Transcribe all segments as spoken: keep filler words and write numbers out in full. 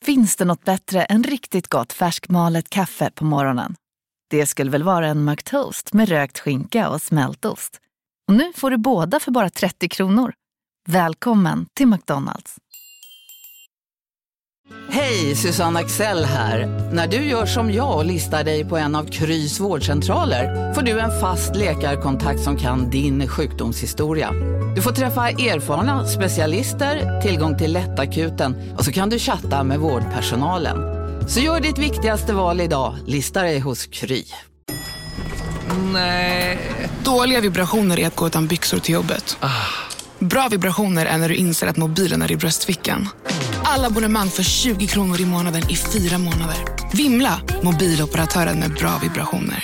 Finns det något bättre än riktigt gott färskmalet kaffe på morgonen? Det skulle väl vara en McToast med rökt skinka och smältost. Och nu får du båda för bara trettio kronor. Välkommen till McDonald's. Hej, Susanne Axel här. När du gör som jag och listar dig på en av Krys vårdcentraler får du en fast läkarkontakt som kan din sjukdomshistoria. Du får träffa erfarna specialister, tillgång till lättakuten och så kan du chatta med vårdpersonalen. Så gör ditt viktigaste val idag, lista dig hos Kry. Nej. Dåliga vibrationer är att gå utan byxor till jobbet. Ah. Bra vibrationer är när du inser att mobilen är i bröstfickan. Alla abonnemang för tjugo kronor i månaden i fyra månader. Vimla, mobiloperatören med bra vibrationer.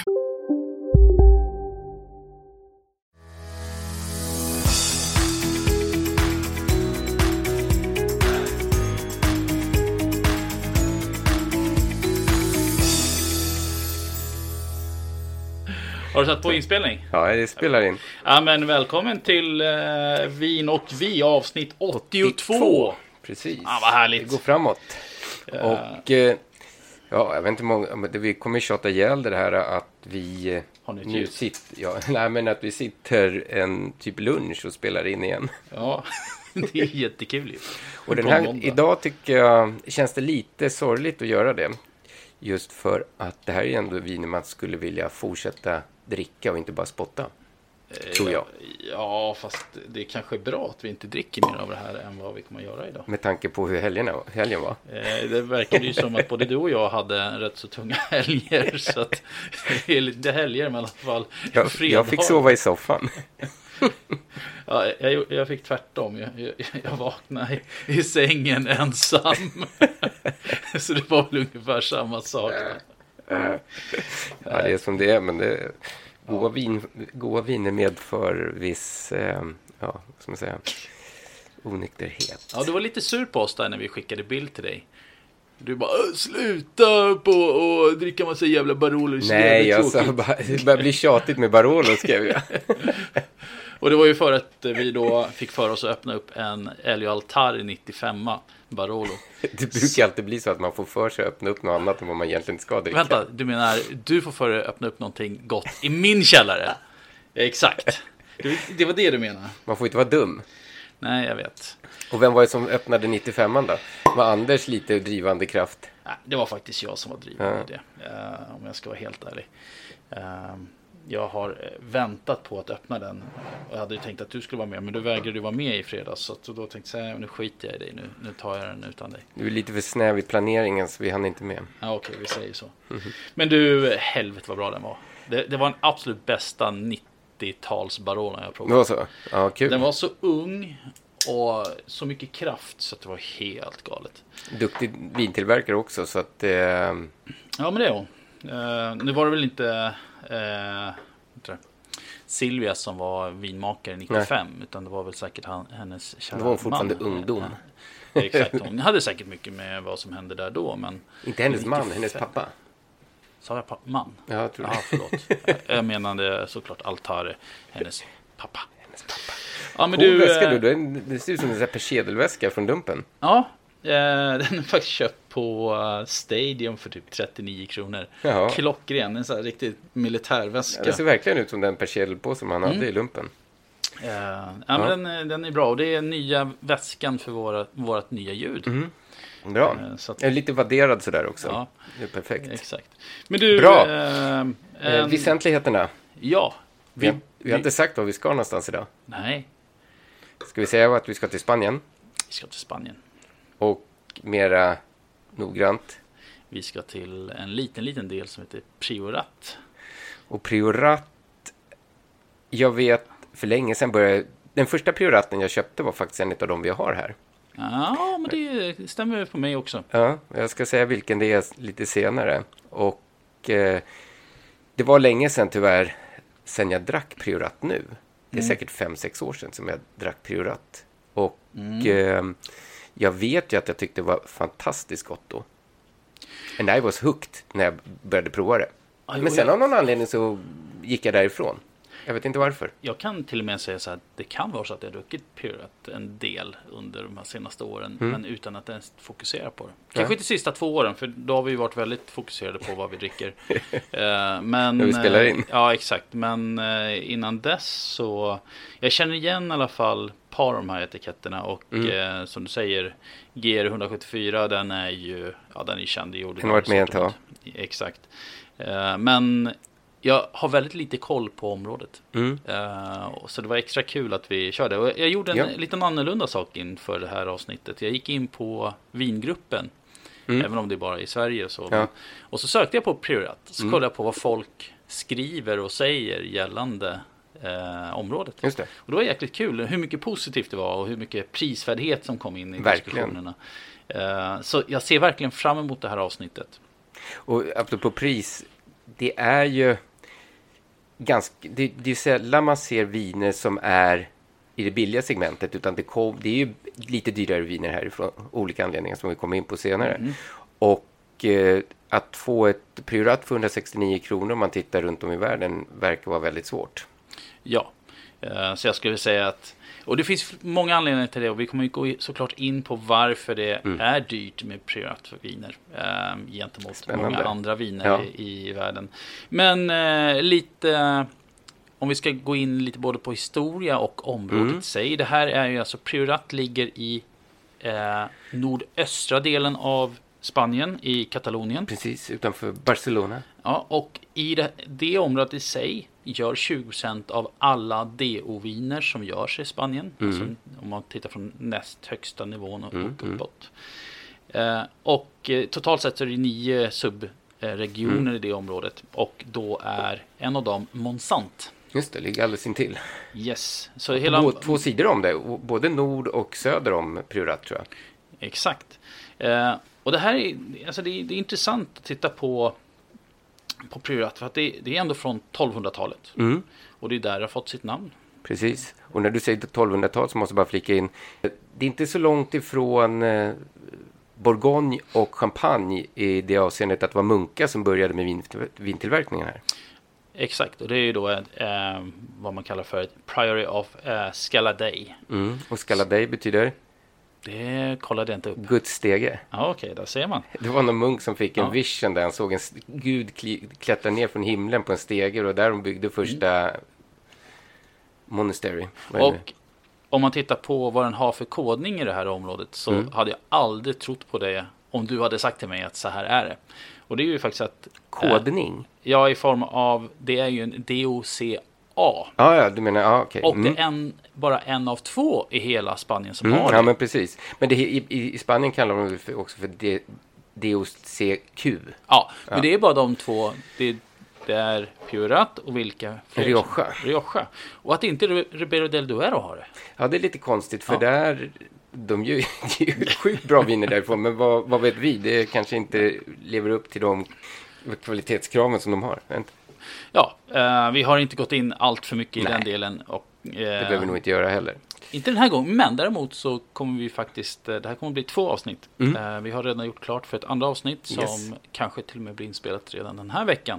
Har du satt på inspelning? Ja, det spelar in. Ja, men välkommen till uh, Vin och Vi avsnitt åttiotvå. Precis. Ja, vad härligt. Det går framåt. Uh. Och uh, ja, jag vet inte många, vi kommer tjata ihjäl det här att vi Har ni nu sitter, ja, nej, men att vi sitter en typ lunch och spelar in igen. Ja, det är jättekul ju. Och den här, idag tycker jag känns det lite sorgligt att göra det. Just för att det här är ändå vin man skulle vilja fortsätta dricka och inte bara spotta. Tror jag. Ja, fast det är kanske bra att vi inte dricker mer av det här än vad vi kommer att göra idag. Med tanke på hur helgen, helgen var. Det verkar ju som att både du och jag hade en rätt så tunga helger. Så att det är lite helger men i alla fall. Jag, jag fick sova i soffan. Ja, jag, jag fick tvärtom. Jag, jag, jag vaknade i, i sängen ensam. Så det var väl ungefär samma sak. Ja, det är som det är, men det, goda, vin, goda viner medför viss, eh, ja, vad ska man säga, onykterhet. Ja, du var lite sur på oss där när vi skickade bild till dig. Du bara, sluta på och dricka massa jävla Barolo. Nej, jag sa bara, det börjar bli tjatigt med Barolo, skrev jag. Och det var ju för att vi då fick för oss att öppna upp en Elio Altar nittiofem Barolo. Det brukar alltid bli så att man får för sig att öppna upp något annat än vad man egentligen ska dricka. Vänta, du menar du får för dig att öppna upp någonting gott i min källare? Exakt. Det, det var det du menar. Man får inte vara dum. Nej, jag vet. Och vem var det som öppnade nittiofem då? Var Anders lite drivande kraft? Nej, det var faktiskt jag som var drivande i det. Uh, om jag ska vara helt ärlig. Uh, jag har väntat på att öppna den. Och jag hade ju tänkt att du skulle vara med. Men du vägrade du vara med i fredags. Så då tänkte jag, nu skiter jag i dig. Nu, nu tar jag den utan dig. Du är lite för snäv i planeringen så vi hann inte med. Ja, okej, vi säger så. Mm-hmm. Men du, helvete vad bra den var. Det, det var den absolut bästa nittio-tals Barolo jag provat. Det var så? Ja, kul. Den var så ung och så mycket kraft så att det var helt galet. Duktig vintillverkare också så att... Eh... Ja, men det är hon. Uh, nu var det väl inte... Uh, Silvia som var vinmakare nittiofem. Nej. Utan det var väl säkert han, hennes kära man. Det var fortfarande man. ungdom. Ja, exakt, hon hade säkert mycket med vad som hände där då. Men inte hennes nittiofem. Man, hennes pappa. Sa jag pa- man? Ja, jag tror det. Ja, förlåt. Jag menade såklart Altare, hennes pappa. Hennes pappa. Ja, men cool du, väska du, det ser ut som en sån här persedelväska från Dumpen. Ja, den är faktiskt köpt på Stadium för typ trettionio kronor. Jaha. Klockren, en sån här riktigt militärväska. Ja, det ser verkligen ut som den persedelpå som han mm. hade i lumpen. Uh, ja, ja, men den, den är bra och det är nya väskan för våra, vårat nya ljud. Mm. Bra. Uh, så att... Jag är lite vadderad sådär också. Ja. Det är perfekt. Exakt. Men du, bra. Uh, uh, en... Väsentligheterna. Ja. Vi, vi, vi har inte sagt var vi ska någonstans idag. Nej. Ska vi säga att vi ska till Spanien? Vi ska till Spanien. Och mera noggrant. Vi ska till en liten, liten del som heter Priorat. Och Priorat, jag vet för länge sedan började, den första Prioraten jag köpte var faktiskt en av de vi har här. Ja, men det stämmer på mig också. Ja, jag ska säga vilken det är lite senare. Och eh, det var länge sedan tyvärr, sen jag drack Priorat nu. Det är mm. säkert fem, sex år sedan som jag drack Priorat. Och mm. eh, jag vet ju att jag tyckte det var fantastiskt gott då. And I was hooked när jag började prova det. Aj, Men sen av någon anledning så gick jag därifrån. Jag vet inte varför. Jag kan till och med säga så här, det kan vara så att jag har druckit Priorat en del under de här senaste åren, mm. men utan att ens fokusera på det. Kanske inte de sista två åren, för då har vi varit väldigt fokuserade på vad vi dricker. uh, men, När vi spelar in. Uh, ja, exakt. Men uh, innan dess så, jag känner igen i alla fall ett par av de här etiketterna och mm. uh, som du säger, G R ett sjuttiofyra, den är ju, ja, den är känd i ordinarie. Den har varit med ett tag. Exakt. Uh, men jag har väldigt lite koll på området. Mm. Uh, så det var extra kul att vi körde. Och jag gjorde en ja. liten annorlunda sak inför det här avsnittet. Jag gick in på vingruppen. Mm. Även om det är bara i Sverige. Så. Ja. Och så sökte jag på Priorat. Så mm. kollade jag på vad folk skriver och säger gällande eh, området. Just det. Och det var jäkligt kul. Hur mycket positivt det var och hur mycket prisvärdhet som kom in i verkligen. diskussionerna. Uh, så jag ser verkligen fram emot det här avsnittet. Och apropå pris, det är ju ganska, det, det är sällan man ser viner som är i det billiga segmentet, utan det, kom, det är ju lite dyrare viner härifrån, olika anledningar som vi kommer in på senare. Mm. Och eh, att få ett Priorat för hundrasextionio kronor om man tittar runt om i världen verkar vara väldigt svårt. Ja, uh, så jag skulle säga att, och det finns många anledningar till det, och vi kommer ju gå såklart in på varför det mm. är dyrt med Priorat för viner eh, gentemot Spännande. många andra viner ja. i, i världen. Men eh, lite, om vi ska gå in lite både på historia och området mm. sig. Det här är ju alltså, Priorat ligger i eh, nordöstra delen av Spanien, i Katalonien. Precis, utanför Barcelona. Ja, och i det, det området i sig gör tjugo procent av alla D O-viner som görs i Spanien. Mm. Alltså, om man tittar från näst högsta nivån och, mm. och uppåt. Mm. Eh, och eh, totalt sett så är det nio subregioner mm. i det området. Och då är en av dem Monsanto. Just det, ligger alldeles intill. Yes. Så hela... Bå, två sidor om det, både nord och söder om Priorat, tror jag. Exakt. Eh, och det här är, alltså det, är, det är intressant att titta på på Priorat, för att det, det är ändå från tolvhundratalet. Mm. Och det är där det har fått sitt namn. Precis. Och när du säger tolvhundratal så måste jag bara flika in. Det är inte så långt ifrån eh, Bourgogne och Champagne i det avseendet att det var munkar som började med vin, vintillverkningen här. Exakt, och det är ju då ett, eh, vad man kallar för ett Priory of eh, Scala-Dei. Mm. Och Scala-Dei betyder? Det kollade jag inte upp. Guds stege. Ja, okej, okay, där ser man. Det var någon munk som fick en ja. vision där han såg en gud kli- klättra ner från himlen på en stege, och där de byggde första mm. monastery. Och om man tittar på vad den har för kodning i det här området, så mm. hade jag aldrig trott på det om du hade sagt till mig att så här är det. Och det är ju faktiskt att... Kodning? Eh, ja, i form av... Det är ju en D O C A. Ah, ja, du menar, ah, okej. Okay. Och mm. det är en, bara en av två i hela Spanien som mm, har det. Ja, men precis. Men det, i, i Spanien kallar de det också för D, D O C Q. Ja, ja, men det är bara de två. Det, det är Priorat och vilka? Rioja. Rioja. Och att inte Ribera del Duero har det. Ja, det är lite konstigt, för ja. där... De gör ju sjukt bra viner därifrån, men vad, vad vet vi? Det kanske inte lever upp till de kvalitetskraven som de har. Ja, eh, vi har inte gått in allt för mycket i Nej. den delen. Och, eh, det behöver vi nog inte göra heller. Inte den här gången, men däremot så kommer vi faktiskt, det här kommer bli två avsnitt. Mm. Eh, vi har redan gjort klart för ett andra avsnitt som yes. kanske till och med blir inspelat redan den här veckan.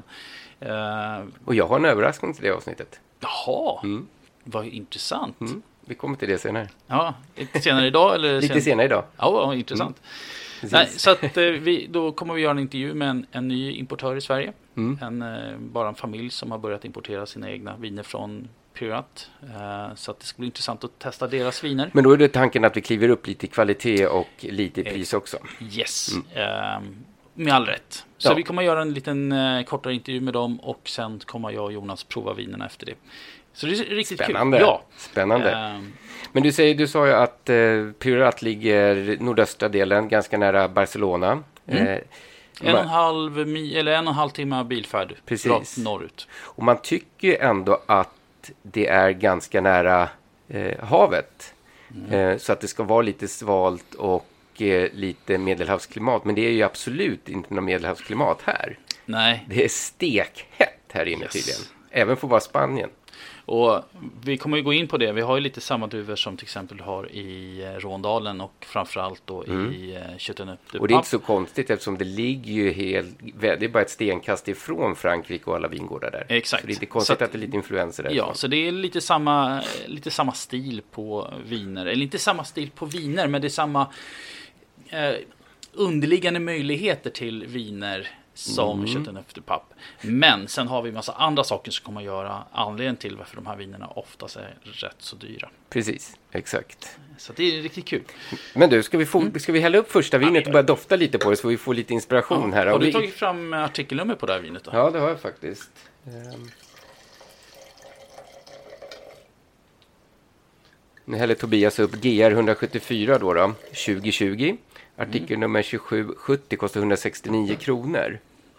Eh, och jag har en överraskning till det avsnittet. Jaha, mm. vad intressant. Mm. Vi kommer till det senare. Ja, lite senare idag? Eller lite sen... senare idag. Ja, vad intressant. Mm. Nej, så att, eh, vi, då kommer vi göra en intervju med en, en ny importör i Sverige. Mm. En, eh, bara en familj som har börjat importera sina egna viner från Priorat. Eh, så att det ska bli intressant att testa deras viner. Men då är det tanken att vi kliver upp lite i kvalitet och lite i pris också. Yes, mm. eh, med all rätt. Så ja. vi kommer göra en liten eh, kortare intervju med dem, och sen kommer jag och Jonas prova vinerna efter det. Så det är riktigt Spännande. kul. Ja. Spännande. Eh, Men du säger, du sa ju att eh, Priorat ligger nordöstra delen, ganska nära Barcelona. Mm. Eh, en och en halv mi- eller en och en halv timme bilfärd rakt norrut. Och man tycker ju ändå att det är ganska nära eh, havet. Mm. Eh, så att det ska vara lite svalt och eh, lite medelhavsklimat. Men det är ju absolut inte något medelhavsklimat här. Nej. Det är stekhett här inne yes. tydligen. Även för att vara Spanien. Och vi kommer ju gå in på det. Vi har ju lite samma druvor som till exempel har i Råndalen och framförallt då mm. i Chateauneuf-du-Pape. Och det är inte så konstigt eftersom det ligger ju helt, det är bara ett stenkast ifrån Frankrike och alla vingårdar där. Exakt. Så det är inte konstigt att, att det är lite influenser där. Ja, så det är lite samma, lite samma stil på viner. Eller inte samma stil på viner, men det är samma eh, underliggande möjligheter till viner som mm. Chateauneuf-du-Pape. Men sen har vi en massa andra saker som kommer att göra anledningen till varför de här vinerna oftast är rätt så dyra. Precis, exakt. Så det är riktigt kul. Men du, ska vi, få, mm. ska vi hälla upp första vinet ja, och börja dofta lite på det så vi får lite inspiration ja, här? Har du vi... tagit fram artikelnummer på det här vinet då? Ja, det har jag faktiskt. Um... Nu häller Tobias upp G R etthundrasjuttiofyra då, då tjugo tjugo. Artikelnummer tjugosju sjuttio kostar hundrasextionio kronor.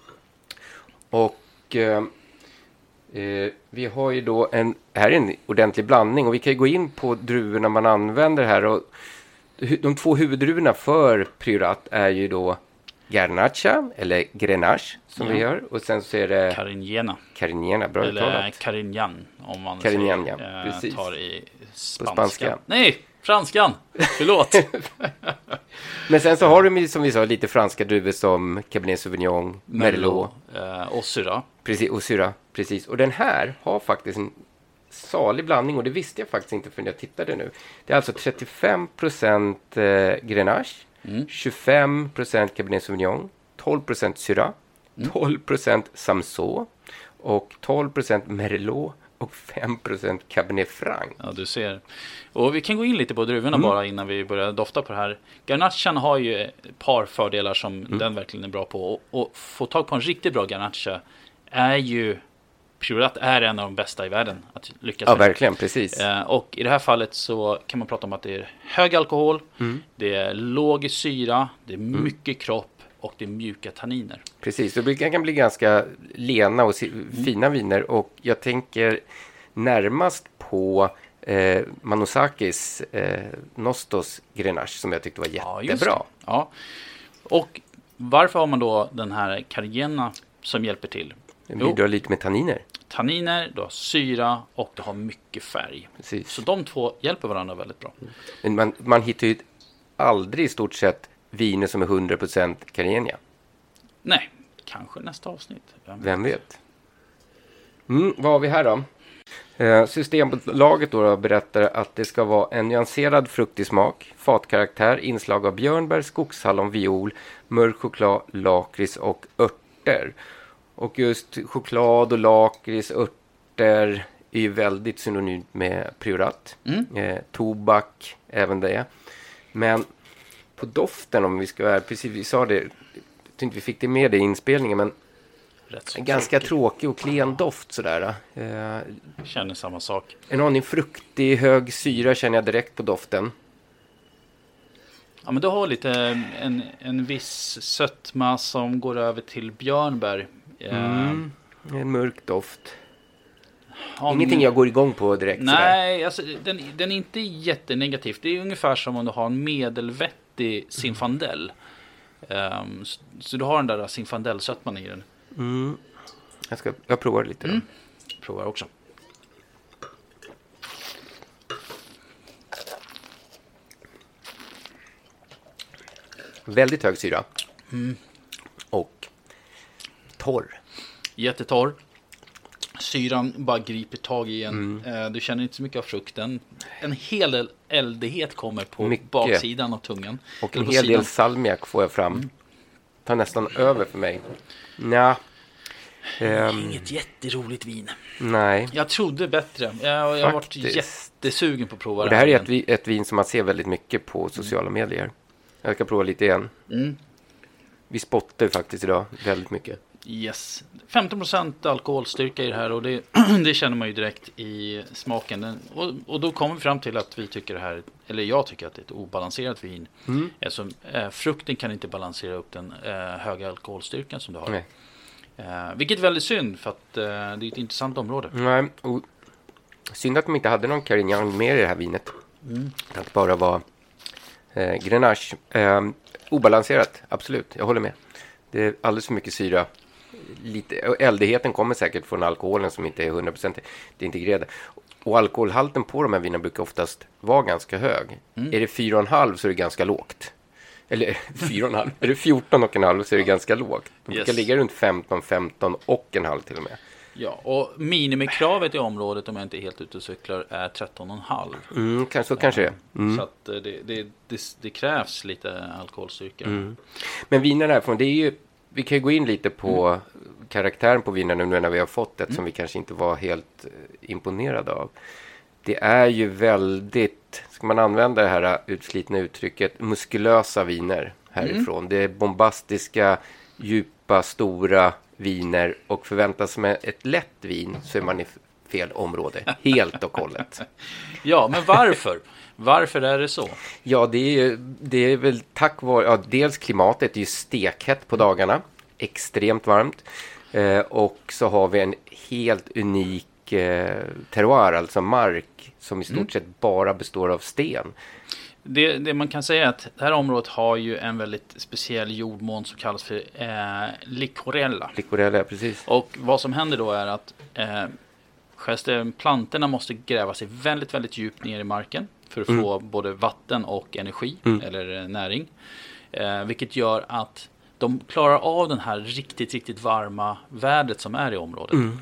Och eh, eh, vi har ju då en, här är en ordentlig blandning och vi kan ju gå in på druvorna man använder här. Och de två huvuddruvorna för Priorat är ju då Garnacha eller Grenache som ja. vi gör. Och sen så är det Carignana. Carignana, bra uttalat. Eller Carignan om man Carignan, säger, ja, eh, precis. tar i spanska. På spanska. Nej, franskan. Förlåt. Men sen så har du som vi sa lite franska druvor som Cabernet Sauvignon, Merlot eh, och Syrah. Precis, och Syrah, precis. Och den här har faktiskt en salig blandning och det visste jag faktiskt inte förrän jag tittade nu. Det är alltså trettiofem procent eh, Grenache, mm. tjugofem procent Cabernet Sauvignon, tolv procent Syrah, mm. tolv procent Samsó och tolv procent Merlot och fem procent Cabernet Franc. Ja, du ser. Och vi kan gå in lite på druvorna mm. bara innan vi börjar dofta på det här. Garnachan har ju ett par fördelar som mm. den verkligen är bra på. Och, och få tag på en riktigt bra Garnacha är ju... Priorat är en av de bästa i världen att lyckas ja, med. Ja, verkligen, precis. Eh, och i det här fallet så kan man prata om att det är hög alkohol, mm. det är låg i syra, det är mm. mycket kropp och det är mjuka tanniner. Precis, det kan bli ganska lena och mm. fina viner och jag tänker närmast på eh, Manosakis eh, Nostos Grenache som jag tyckte var jättebra. Ja, ja. Och varför har man då den här Carignana som hjälper till? Den bidrar lite med tanniner. Tanniner, du har syra och du har mycket färg. Precis. Så de två hjälper varandra väldigt bra. Men man, man hittar ju aldrig i stort sett viner som är hundra procent Carignana. Nej, kanske nästa avsnitt. Vem vet? Vem vet? Mm, vad har vi här då? Eh, Systembolaget då, då berättar att det ska vara en nyanserad fruktig smak, fatkaraktär, inslag av björnbär, skogshallon, viol, mörk choklad, lakrits och örter. Och just choklad och lakrits, örter är ju väldigt synonymt med Priorat. Mm. Eh, tobak, även det. Men på doften, om vi ska vara, precis vi sa det, jag tror inte vi fick det med i inspelningen, men en ganska tråkig och klen doft sådär. Eh, känner samma sak. En aning fruktig, hög syra känner jag direkt på doften. Ja, men du har lite en, en viss sötma som går över till björnbär. Mm, en mörk doft. Ja, ingenting jag går igång på direkt. Nej, alltså, den, den är inte jättenegativ. Det är ungefär som om du har en medelvettig Zinfandel. Um, så, så du har den där Zinfandel-sötman i den. Mm. Jag, ska, jag provar lite då. Mm. Provar också. Väldigt hög syra. Mm. Och torr. Jättetorr. Syran bara griper tag i en. Mm. Du känner inte så mycket av frukten. En hel del eldighet kommer på mycket. Baksidan av tungan. Och en hel sidan. Del salmiak får jag fram. Mm. Tar nästan över för mig. Nja. Um, Inget jätteroligt vin. Nej. Jag trodde bättre. Jag, jag har varit jättesugen på att prova och det här. Det här är ett, ett vin som man ser väldigt mycket på sociala mm. medier. Jag ska prova lite igen. Mm. Vi spottar faktiskt idag väldigt mycket. Yes. femton procent alkoholstyrka i det här och det, det känner man ju direkt i smaken. Den, och, och då kommer vi fram till att vi tycker det här, eller jag tycker att det är ett obalanserat vin. Mm. Alltså, eh, frukten kan inte balansera upp den eh, höga alkoholstyrkan som du har. Eh, vilket är väldigt synd för att eh, det är ett intressant område. Nej, och synd att de inte hade någon Carignan med i det här vinet. Mm. Att det bara var eh, Grenache. Eh, obalanserat, absolut, jag håller med. Det är alldeles för mycket syra. lite, eldigheten kommer säkert från alkoholen som inte är hundra procent integrerad. Och alkoholhalten på de här vinerna brukar oftast vara ganska hög. Mm. Är det fyra komma fem så är det ganska lågt. Eller fyra komma fem. Är det fjorton komma fem så är det ganska lågt. De brukar yes. ligga runt femton, femton och en halv till och med. Ja, och minimikravet i området, om jag inte är helt ute och cyklar, är tretton komma fem. Mm, kanske, så kanske det. Mm. Så att det, det, det, det krävs lite alkoholstyrka. Mm. Men vinerna härifrån, det är ju, vi kan ju gå in lite på mm. karaktären på vinerna nu när vi har fått ett mm. som vi kanske inte var helt imponerade av. Det är ju väldigt, ska man använda det här utslitna uttrycket, muskulösa viner härifrån. Mm. Det är bombastiska, djupa, stora viner, och förväntas med ett lätt vin så är man i fel område, helt och hållet. Ja, men varför? Varför är det så? Ja, det är, ju, det är väl tack vare, ja, dels klimatet är ju stekhett på dagarna, extremt varmt, eh, och så har vi en helt unik eh, terroir, alltså mark, som i stort mm. sett bara består av sten. Det, det man kan säga är att det här området har ju en väldigt speciell jordmån som kallas för eh, licorella. Licorella, precis. Och vad som händer då är att eh, plantorna måste gräva sig väldigt, väldigt djupt ner i marken för att mm. få både vatten och energi, mm. eller näring. Eh, vilket gör att de klarar av den här riktigt, riktigt varma vädret som är i området. Mm.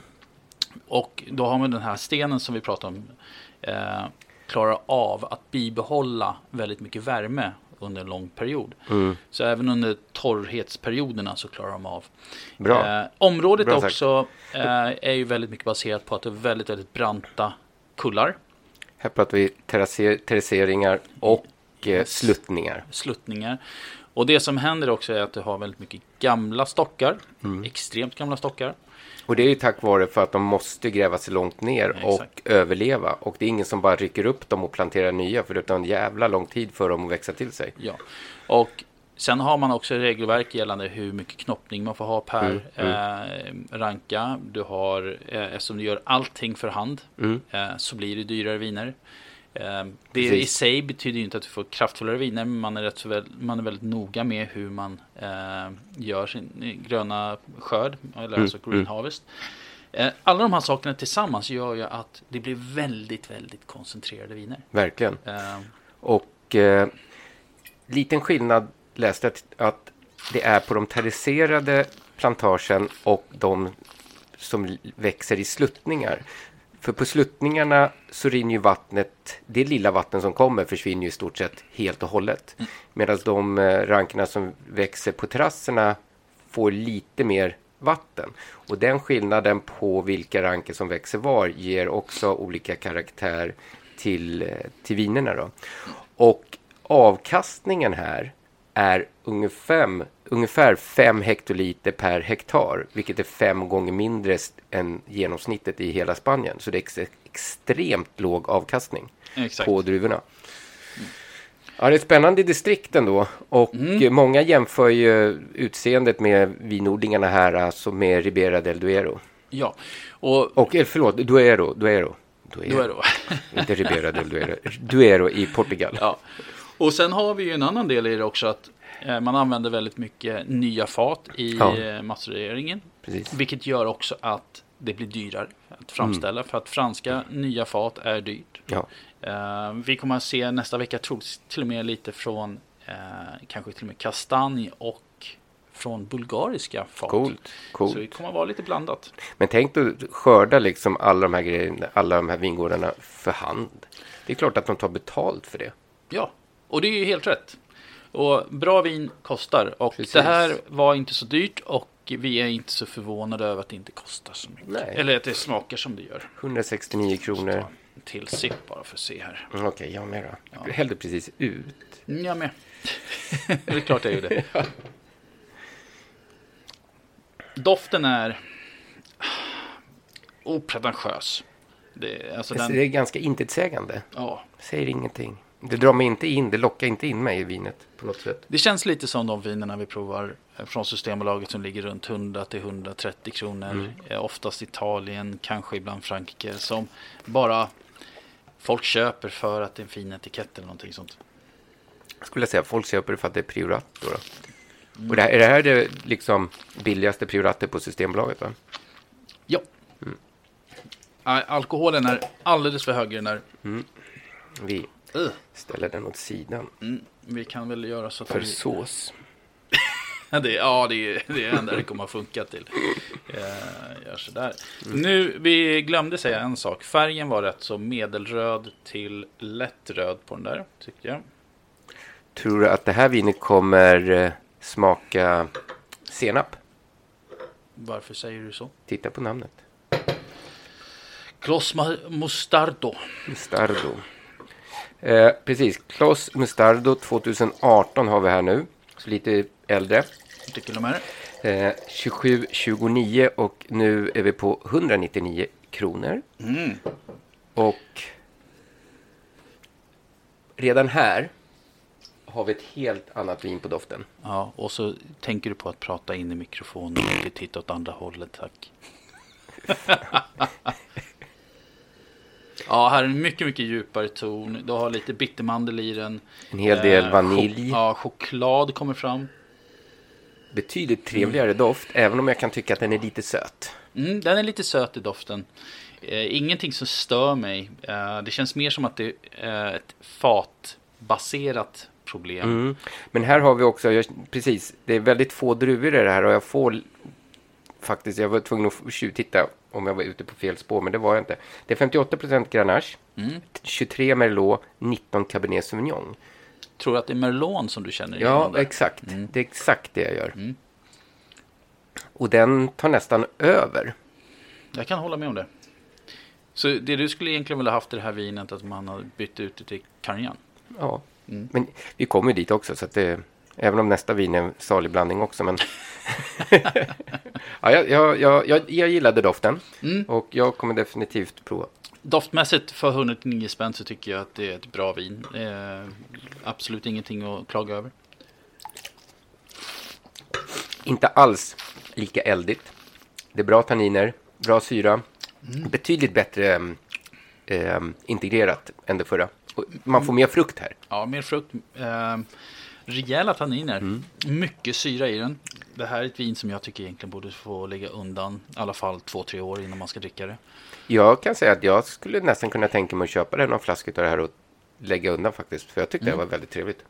Och då har man den här stenen som vi pratar om, eh, klarar av att bibehålla väldigt mycket värme under en lång period. Mm. Så även under torrhetsperioderna så klarar de av. Bra. Eh, området Bra också eh, är ju väldigt mycket baserat på att det är väldigt, väldigt branta kullar. Här pratar vi terrasser- terrasseringar och eh, sluttningar. Sluttningar. Och det som händer också är att du har väldigt mycket gamla stockar. Mm. Extremt gamla stockar. Och det är ju tack vare för att de måste gräva sig långt ner ja, och överleva. Och det är ingen som bara rycker upp dem och planterar nya, för det tar en jävla lång tid för dem att växa till sig. Ja, och sen har man också regelverk gällande hur mycket knoppning man får ha per mm, mm. Eh, ranka. Du har, eh, eftersom du gör allting för hand mm. eh, så blir det dyrare viner. Eh, det i sig betyder ju inte att du får kraftfullare viner, men man är, rätt så väl, man är väldigt noga med hur man eh, gör sin gröna skörd, eller mm, alltså green mm. harvest. Eh, alla de här sakerna tillsammans gör ju att det blir väldigt, väldigt koncentrerade viner. Verkligen. Eh, och eh, liten skillnad läste att, att det är på de terrasserade plantagen och de som växer i sluttningar. För på sluttningarna så rinner ju vattnet, det lilla vatten som kommer försvinner ju i stort sett helt och hållet. Mm. Medan de rankerna som växer på terrasserna får lite mer vatten. Och den skillnaden på vilka ranker som växer var ger också olika karaktär till, till vinerna då. Och avkastningen här är ungefär, ungefär fem hektoliter per hektar, vilket är fem gånger mindre än genomsnittet i hela Spanien. Så det är ex- extremt låg avkastning Exakt. på druvorna. Mm. Ja, det är ett spännande distrikt ändå. Och mm. många jämför ju utseendet med vinodlingarna här, alltså med Ribera del Duero. Ja. Och, och förlåt, Duero, Duero. Duero. Duero. Inte Ribera del Duero. Duero i Portugal. Ja. Och sen har vi ju en annan del i det också, att eh, man använder väldigt mycket nya fat i ja. eh, mastureringen. Precis. Vilket gör också att det blir dyrare att framställa. Mm. För att franska nya fat är dyrt. Ja. Eh, vi kommer att se nästa vecka troligtvis till och med lite från eh, kanske till och med kastanj och från bulgariska fat. Coolt, coolt. Så det kommer att vara lite blandat. Men tänk du skörda liksom alla de här grejerna, alla de här vingårdarna för hand. Det är klart att de tar betalt för det. Ja, och det är ju helt rätt. Och bra vin kostar. Och Precis. Det här var inte så dyrt, och vi är inte så förvånade över att det inte kostar så mycket. Nej. Eller att det smakar som det gör. hundrasextionio kronor. Till sipp bara för att se här. Mm, Okej, okay, jag med då. Jag ja. hällde precis ut. Mm, jag med. Det är klart jag gjorde. Ja. Doften är opretentiös. Det, alltså det, den... det är ganska intetsägande. Ja. Säger ingenting. Det drar mig inte in, det lockar inte in mig i vinet på något sätt. Det känns lite som de vinerna vi provar från Systembolaget som ligger runt hundra till hundratrettio kronor. Mm. Oftast Italien, kanske ibland Frankrike, som bara folk köper för att det är en fin etikett eller någonting sånt. Jag skulle säga att folk köper det för att det är Priorat då. då. Mm. Och det här, är det här det liksom billigaste Prioratet på Systembolaget, va? Ja. Mm. Alkoholen är alldeles för hög i den där. Mm. Vi uh. ställer den åt sidan. Mm. Vi kan väl göra så att för vi... sås. det, ja, det är det är enda det kommer att funka till. Eh, gör så där. Mm. Nu, vi glömde säga en sak. Färgen var rätt så medelröd till lätt röd på den där, tycker jag. Tror du att det här vinet kommer eh, smaka senap? Varför säger du så? Titta på namnet. Clos Mustardo. Mustardo. Eh, precis, Clos Mustardo tjugoarton har vi här nu. Så lite äldre. Lite kilometer. Eh, tjugosju tjugonio och nu är vi på etthundranittionio kronor. Mm. Och redan här har vi ett helt annat vin på doften. Ja, och så tänker du på att prata in i mikrofonen och inte titta åt andra hållet, tack. Ja, här är en mycket, mycket djupare ton. Du har lite bittermandel i den. En hel del eh, vanilj. Chok- ja, choklad kommer fram. Betydligt trevligare mm. doft, även om jag kan tycka att den är lite söt. Mm, den är lite söt i doften. Eh, ingenting som stör mig. Eh, det känns mer som att det är eh, ett fatbaserat problem. Mm. Men här har vi också, jag, precis, det är väldigt få druvor i det här och jag får faktiskt, jag var tvungen att tjuvtitta om jag var ute på fel spår, men det var jag inte. Det är femtioåtta procent Grenache, mm. tjugotre Merlot, nitton Cabernet Sauvignon. Tror du att det är Merlot som du känner igen? Ja, där? exakt. Mm. Det är exakt det jag gör. Mm. Och den tar nästan över. Jag kan hålla med om det. Så det du skulle egentligen vilja haft i det här vinet att man har bytt ut det till Carignan? Ja, mm. men vi kommer dit också så att det, även om nästa vin är en salig blandning också, men ja, jag, jag, jag, jag gillade doften mm. och jag kommer definitivt prova. Doftmässigt för etthundranittionio spänn så tycker jag att det är ett bra vin. Eh, absolut ingenting att klaga över. Inte alls lika eldigt. Det är bra tanniner, bra syra. Mm. Betydligt bättre eh, integrerat än det förra. Och man får mer frukt här. Ja, mer frukt. Eh, rejäla tanniner. Mm. Mycket syra i den. Det här är ett vin som jag tycker egentligen borde få lägga undan i alla fall två, tre år innan man ska dricka det. Jag kan säga att jag skulle nästan kunna tänka mig att köpa det någon flaska av det här och lägga undan faktiskt. För jag tyckte mm. det var väldigt trevligt.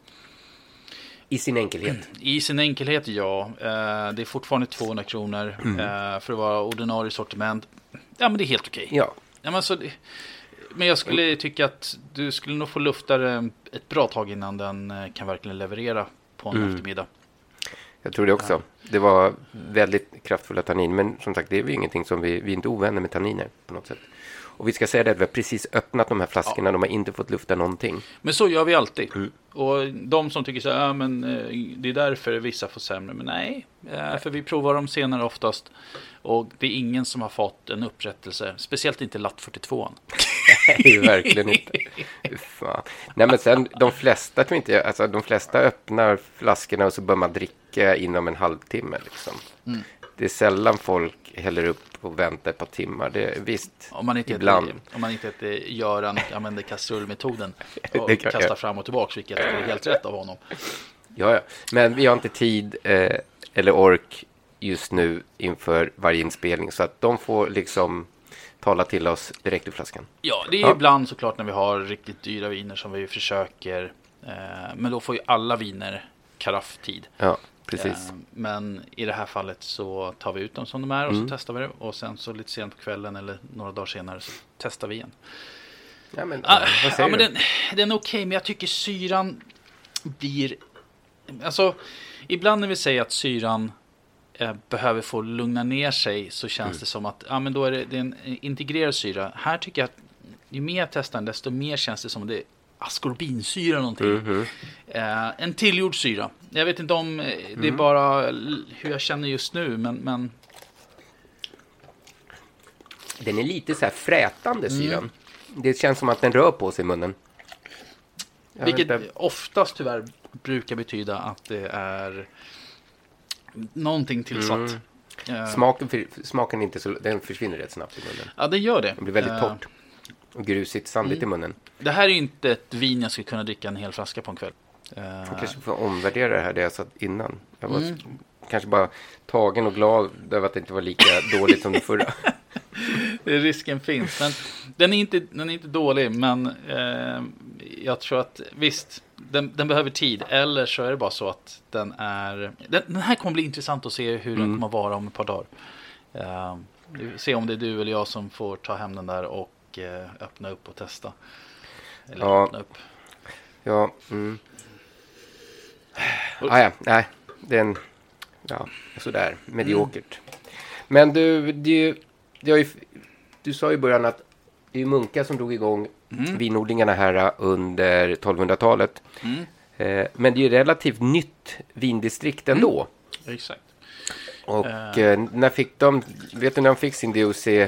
I sin enkelhet. I sin enkelhet, ja. Eh, det är fortfarande tvåhundra kronor mm. eh, för att vara ordinarie sortiment. Ja, men det är helt okej. Ja. Ja, men, så, men jag skulle mm. tycka att du skulle nog få lufta det ett bra tag innan den kan verkligen leverera på en mm. eftermiddag. Jag tror det också. Det var väldigt kraftfulla tannin. Men som sagt, det är ju ingenting som vi, vi är inte ovänner med tanniner på något sätt. Och vi ska säga det att vi har precis öppnat de här flaskorna. Ja. De har inte fått lufta någonting. Men så gör vi alltid. Mm. Och de som tycker så här, ja, men det är därför vissa får sämre. Men nej, för vi provar dem senare oftast. Och det är ingen som har fått en upprättelse. Speciellt inte Latt fyrtiotvå. Nej, verkligen inte. Fan. Nej, men sen de flesta tror inte, alltså de flesta öppnar flaskorna och så bör man dricka inom en halvtimme liksom. Mm. Det är sällan folk häller upp och väntar ett par timmar. Det är visst, om man inte ibland. Heter, om man inte heter Göran använder kastrullmetoden och kastar fram och tillbaka, vilket är helt rätt av honom. Ja, ja. Men vi har inte tid eh, eller ork just nu inför varje inspelning. Så att de får liksom tala till oss direkt ur flaskan. Ja, det är ja. ibland såklart när vi har riktigt dyra viner som vi försöker. Eh, men då får ju alla viner karafftid. Ja, precis. Eh, men i det här fallet så tar vi ut dem som de är och mm. så testar vi det. Och sen så lite sent på kvällen eller några dagar senare så testar vi igen. Ja, men, ah, vad säger ja, men den, den är okej, okay, men jag tycker syran blir... Alltså, ibland när vi säger att syran eh, behöver få lugna ner sig så känns mm. det som att ja, men då är det, det är en integrerad syra. Här tycker jag att ju mer jag testar desto mer känns det som att det är askorbinsyra någonting. Mm-hmm. Eh, en tillgjord syra. Jag vet inte om eh, det är mm. bara hur jag känner just nu, men... men... Den är lite så här frätande syran. Mm. Det känns som att den rör på sig i munnen. Jag Vilket inte... oftast tyvärr brukar betyda att det är någonting tillsatt. Mm. Smaken, för, smaken inte så, den försvinner rätt snabbt i munnen. Ja, det gör det. Det blir väldigt torrt och grusigt, sandigt mm. i munnen. Det här är inte ett vin jag skulle kunna dricka en hel flaska på en kväll. Jag kanske får omvärdera det här det jag sa innan. Jag var mm. kanske bara tagen och glad över att det inte var lika dåligt som det förra. Risken finns. Men den är inte, den är inte dålig, men eh, jag tror att visst, den, den behöver tid. Eller så är det bara så att den är... Den, den här kommer bli intressant att se hur mm. den kommer vara om ett par dagar. Eh, se om det är du eller jag som får ta hem den där och eh, öppna upp och testa. Eller ja. öppna upp. Ja, mm. ah, ja, nej, det är en, ja, sådär, mediokert. Mm. Men du, du, du, har ju, du sa i början att det är munkar som drog igång mm. vinodlingarna här under tolvhundratalet. Mm. Eh, men det är ju relativt nytt vindistrikt ändå. Mm. Exakt. Och uh. eh, när fick de, vet du när de fick sin D O C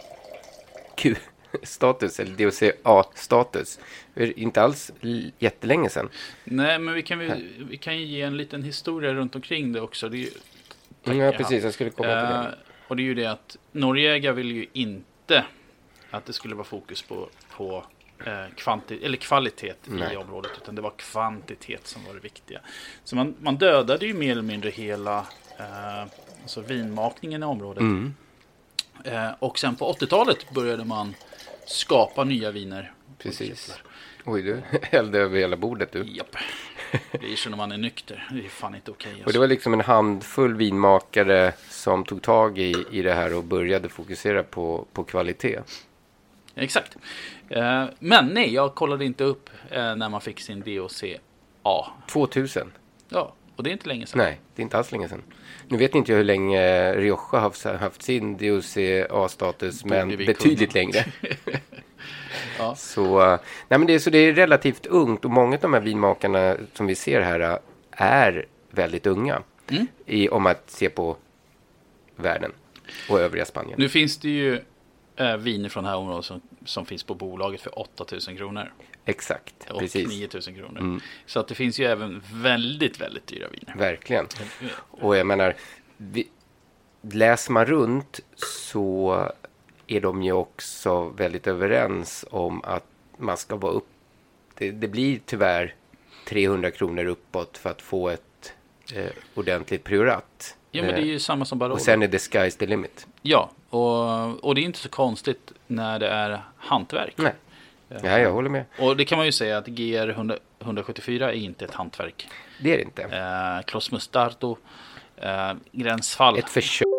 Q status eller D O C A-status? Inte alls jättelänge sedan. Nej, men vi kan, vi, vi kan ju ge en liten historia runt omkring det också. Det är ju, mm, ja, precis. Jag skulle komma till det. Uh, och det är ju det att Norrjäga vill ju inte att det skulle vara fokus på, på eh, kvanti- eller kvalitet Nej. i området, utan det var kvantitet som var det viktiga. Så man, man dödade ju mer eller mindre hela eh, alltså vinmakningen i området. Mm. Eh, och sen på åttiotalet började man skapa nya viner. Precis. Oj, du hällde över hela bordet du. Japp. Det är så när man är nykter. Det är fan inte okej. Alltså. Och det var liksom en handfull vinmakare som tog tag i, i det här och började fokusera på, på kvalitet. Exakt. Eh, men nej, jag kollade inte upp eh, när man fick sin D O C A. tvåtusen. Ja, och det är inte länge sedan. Nej, det är inte alls länge sedan. Nu vet inte jag hur länge Rioja har haft, haft sin D O C A-status, men betydligt kunna. längre. Ja. Så, nej men det, är, så det är relativt ungt, och många av de här vinmakarna som vi ser här är väldigt unga. Mm. I, om man ser på världen och övriga Spanien. Nu finns det ju äh, viner från det här området som, som finns på bolaget för åtta tusen kronor. Exakt, och precis. nio tusen kronor. Mm. Så att det finns ju även väldigt, väldigt dyra viner. Verkligen. Och jag menar, vi, läser man runt så är de ju också väldigt överens om att man ska vara upp. Det, det blir tyvärr trehundra kronor uppåt för att få ett eh, ordentligt priorat. Ja, men det är ju samma som Barolo. Och sen är det sky's the limit. Ja, och, och det är inte så konstigt när det är hantverk. Nej, ja, jag håller med. Och det kan man ju säga att G R hundrasjuttiofyra är inte ett hantverk. Det är det inte. Eh, Clos Mostardo, eh, Gränsfall. Ett försök.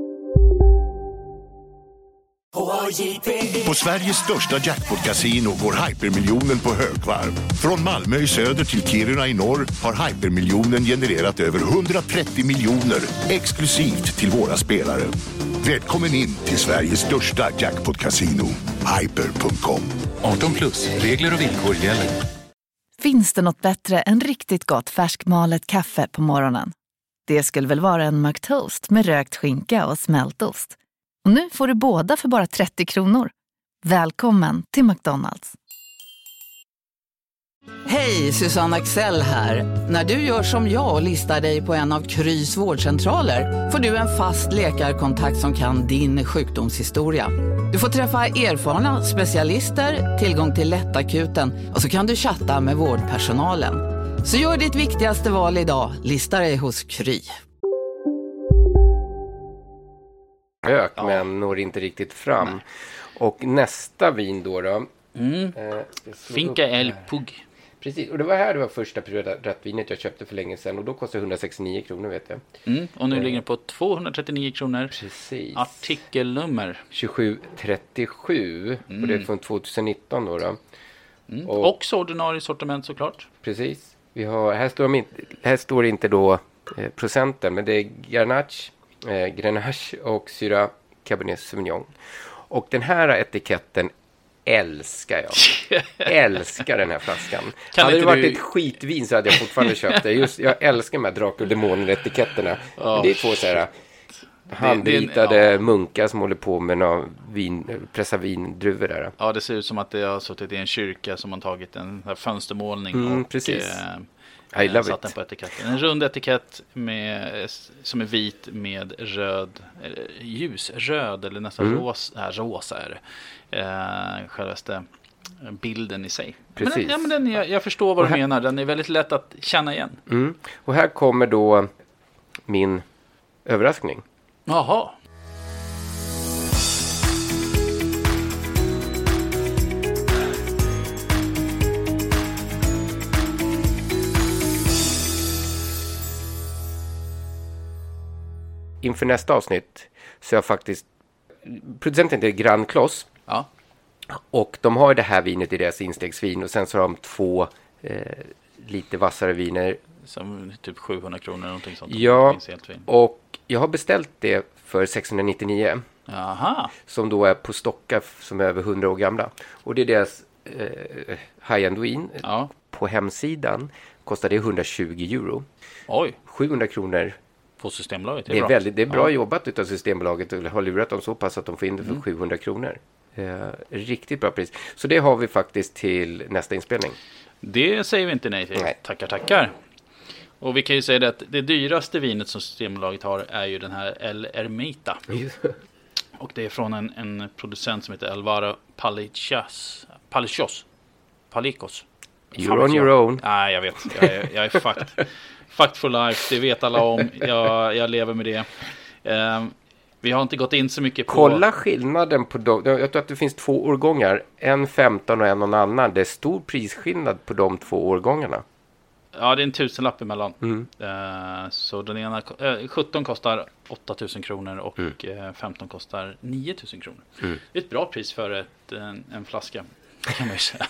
På Sveriges största jackpot-casino går hypermiljonen på högvarv. Från Malmö i söder till Kiruna i norr har hypermiljonen genererat över hundratrettio miljoner exklusivt till våra spelare. Välkommen in till Sveriges största jackpot-casino, hyper punkt com. arton plus, regler och villkor gäller. Finns det något bättre än riktigt gott färskmalet kaffe på morgonen? Det skulle väl vara en McToast med rökt skinka och smältost. Och nu får du båda för bara trettio kronor. Välkommen till McDonald's. Hej, Susanne Axel här. När du gör som jag och listar dig på en av Krys vårdcentraler får du en fast läkarkontakt som kan din sjukdomshistoria. Du får träffa erfarna specialister, tillgång till lättakuten och så kan du chatta med vårdpersonalen. Så gör ditt viktigaste val idag, listar dig hos Kry. Ök, ja. Men når inte riktigt fram. Nej. Och nästa vin då då mm. eh, Finca El Pug. Precis, och det var här det var första prioritvinet jag köpte för länge sedan. Och då kostade det hundrasextionio kronor, vet jag. Mm. Och nu eh. ligger det på tvåhundratrettionio kronor. Precis. Artikelnummer tjugosju trettiosju. Mm. Och det är från tjugonitton då, då. Mm. Och också ordinarie sortiment såklart. Precis. Vi har, här, står de, här står inte då eh, procenten, men det är Grenache, eh, Grenache och Syrah Cabernet Sauvignon. Och den här etiketten älskar jag. Älskar den här flaskan. Kan hade det varit du... ett skitvin så hade jag fortfarande köpt det. Just, jag älskar de här Drakar och Demoner-etiketterna. Oh, det är två så här handritade det, det, ja. munkar som håller på med några vin, pressa vindruvor där. Ja, det ser ut som att det har suttit i en kyrka som har tagit en här fönstermålning mm, och precis. Eh, I love satt it. Den på etiketten. En rund etikett med, som är vit med röd, ljusröd eller nästan mm. rosa, äh, rosa är det. Eh, självaste bilden i sig. Precis. Men, den, ja, men den, jag, jag förstår vad här, du menar. Den är väldigt lätt att känna igen. Mm. Och här kommer då min överraskning. Jaha. Inför nästa avsnitt så är jag faktiskt producenten till Grand Kloss. Ja. Och de har det här vinet i deras instegsvin och sen så har de två eh, lite vassare viner. Som typ sjuhundra kronor eller någonting sånt. Ja, och jag har beställt det för sexhundranittionio. Aha. Som då är på stockar som är över hundra år gamla. Och det är deras eh, high-end vin. Ja. På hemsidan kostar det hundratjugo euro. Oj. sjuhundra kronor. På Systembolaget. Det är, det är, bra. Väldigt, det är bra ja. jobbat utav Systembolaget och har lurat dem så pass att de får in det för mm. sjuhundra kronor. Eh, riktigt bra pris. Så det har vi faktiskt till nästa inspelning. Det säger vi inte nej till. Nej. Tackar, tackar. Och vi kan ju säga det att det dyraste vinet som Systembolaget har är ju den här El Ermita. Och det är från en, en producent som heter Alvaro Palichos. Palichos. Palicos. You're on your own. Nej, jag vet. Jag är, jag är fucked. Fucked for life. Det vet alla om. Jag, jag lever med det. Um, vi har inte gått in så mycket på... Kolla skillnaden på dem. Jag tror att det finns två årgångar. En femton och en någon annan. Det är stor prisskillnad på de två årgångarna. Ja, det är en tusenlapp emellan. Mm. Uh, så den ena... Uh, sjutton kostar åtta tusen kronor och mm. uh, femton kostar nio tusen kronor. Mm. Det är ett bra pris för ett, en, en flaska. Kan man ju säga.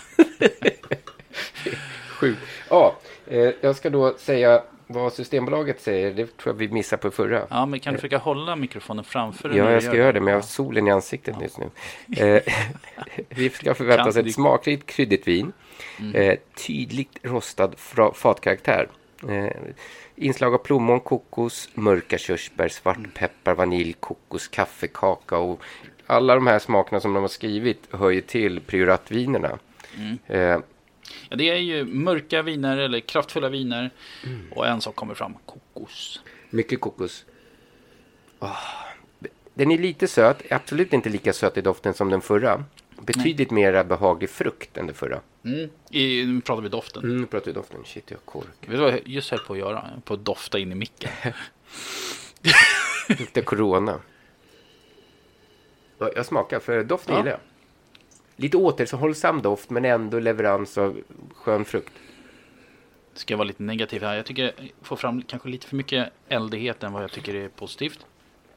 Sjukt. Ja, eh, jag ska då säga vad Systembolaget säger. Det tror jag vi missar på förra. Ja, men kan du försöka hålla mikrofonen framför dig? Ja, jag ska göra det, men jag har solen i ansiktet ja. just nu. Eh, vi ska förvänta oss ett smakrikt kryddigt vin. Mm. Eh, tydligt rostad fra- fatkaraktär. Eh, inslag av plommon, kokos, mörka körsbär, svartpeppar, vanilj, kokos, kaffe, kakao. Alla de här smakerna som de har skrivit hör ju till prioratvinerna. Mm. Eh, Ja, det är ju mörka viner eller kraftfulla viner. Mm. Och en som kommer fram, kokos. Mycket kokos. Oh. Den är lite söt. Absolut inte lika söt i doften som den förra. Betydligt Nej. mera behaglig frukt än den förra. Mm. I, nu pratar vi doften. Mm, nu pratar vi doften. Shit, jag har kork. Vet du vad jag just höll på att göra? På att dofta in i micken. Luktar corona. Jag smakar, för doften ja. gillar jag. Lite återhållsam doft, men ändå leverans av skön frukt. Ska jag vara lite negativ här? Jag tycker jag får fram kanske lite för mycket eldighet än vad jag tycker är positivt.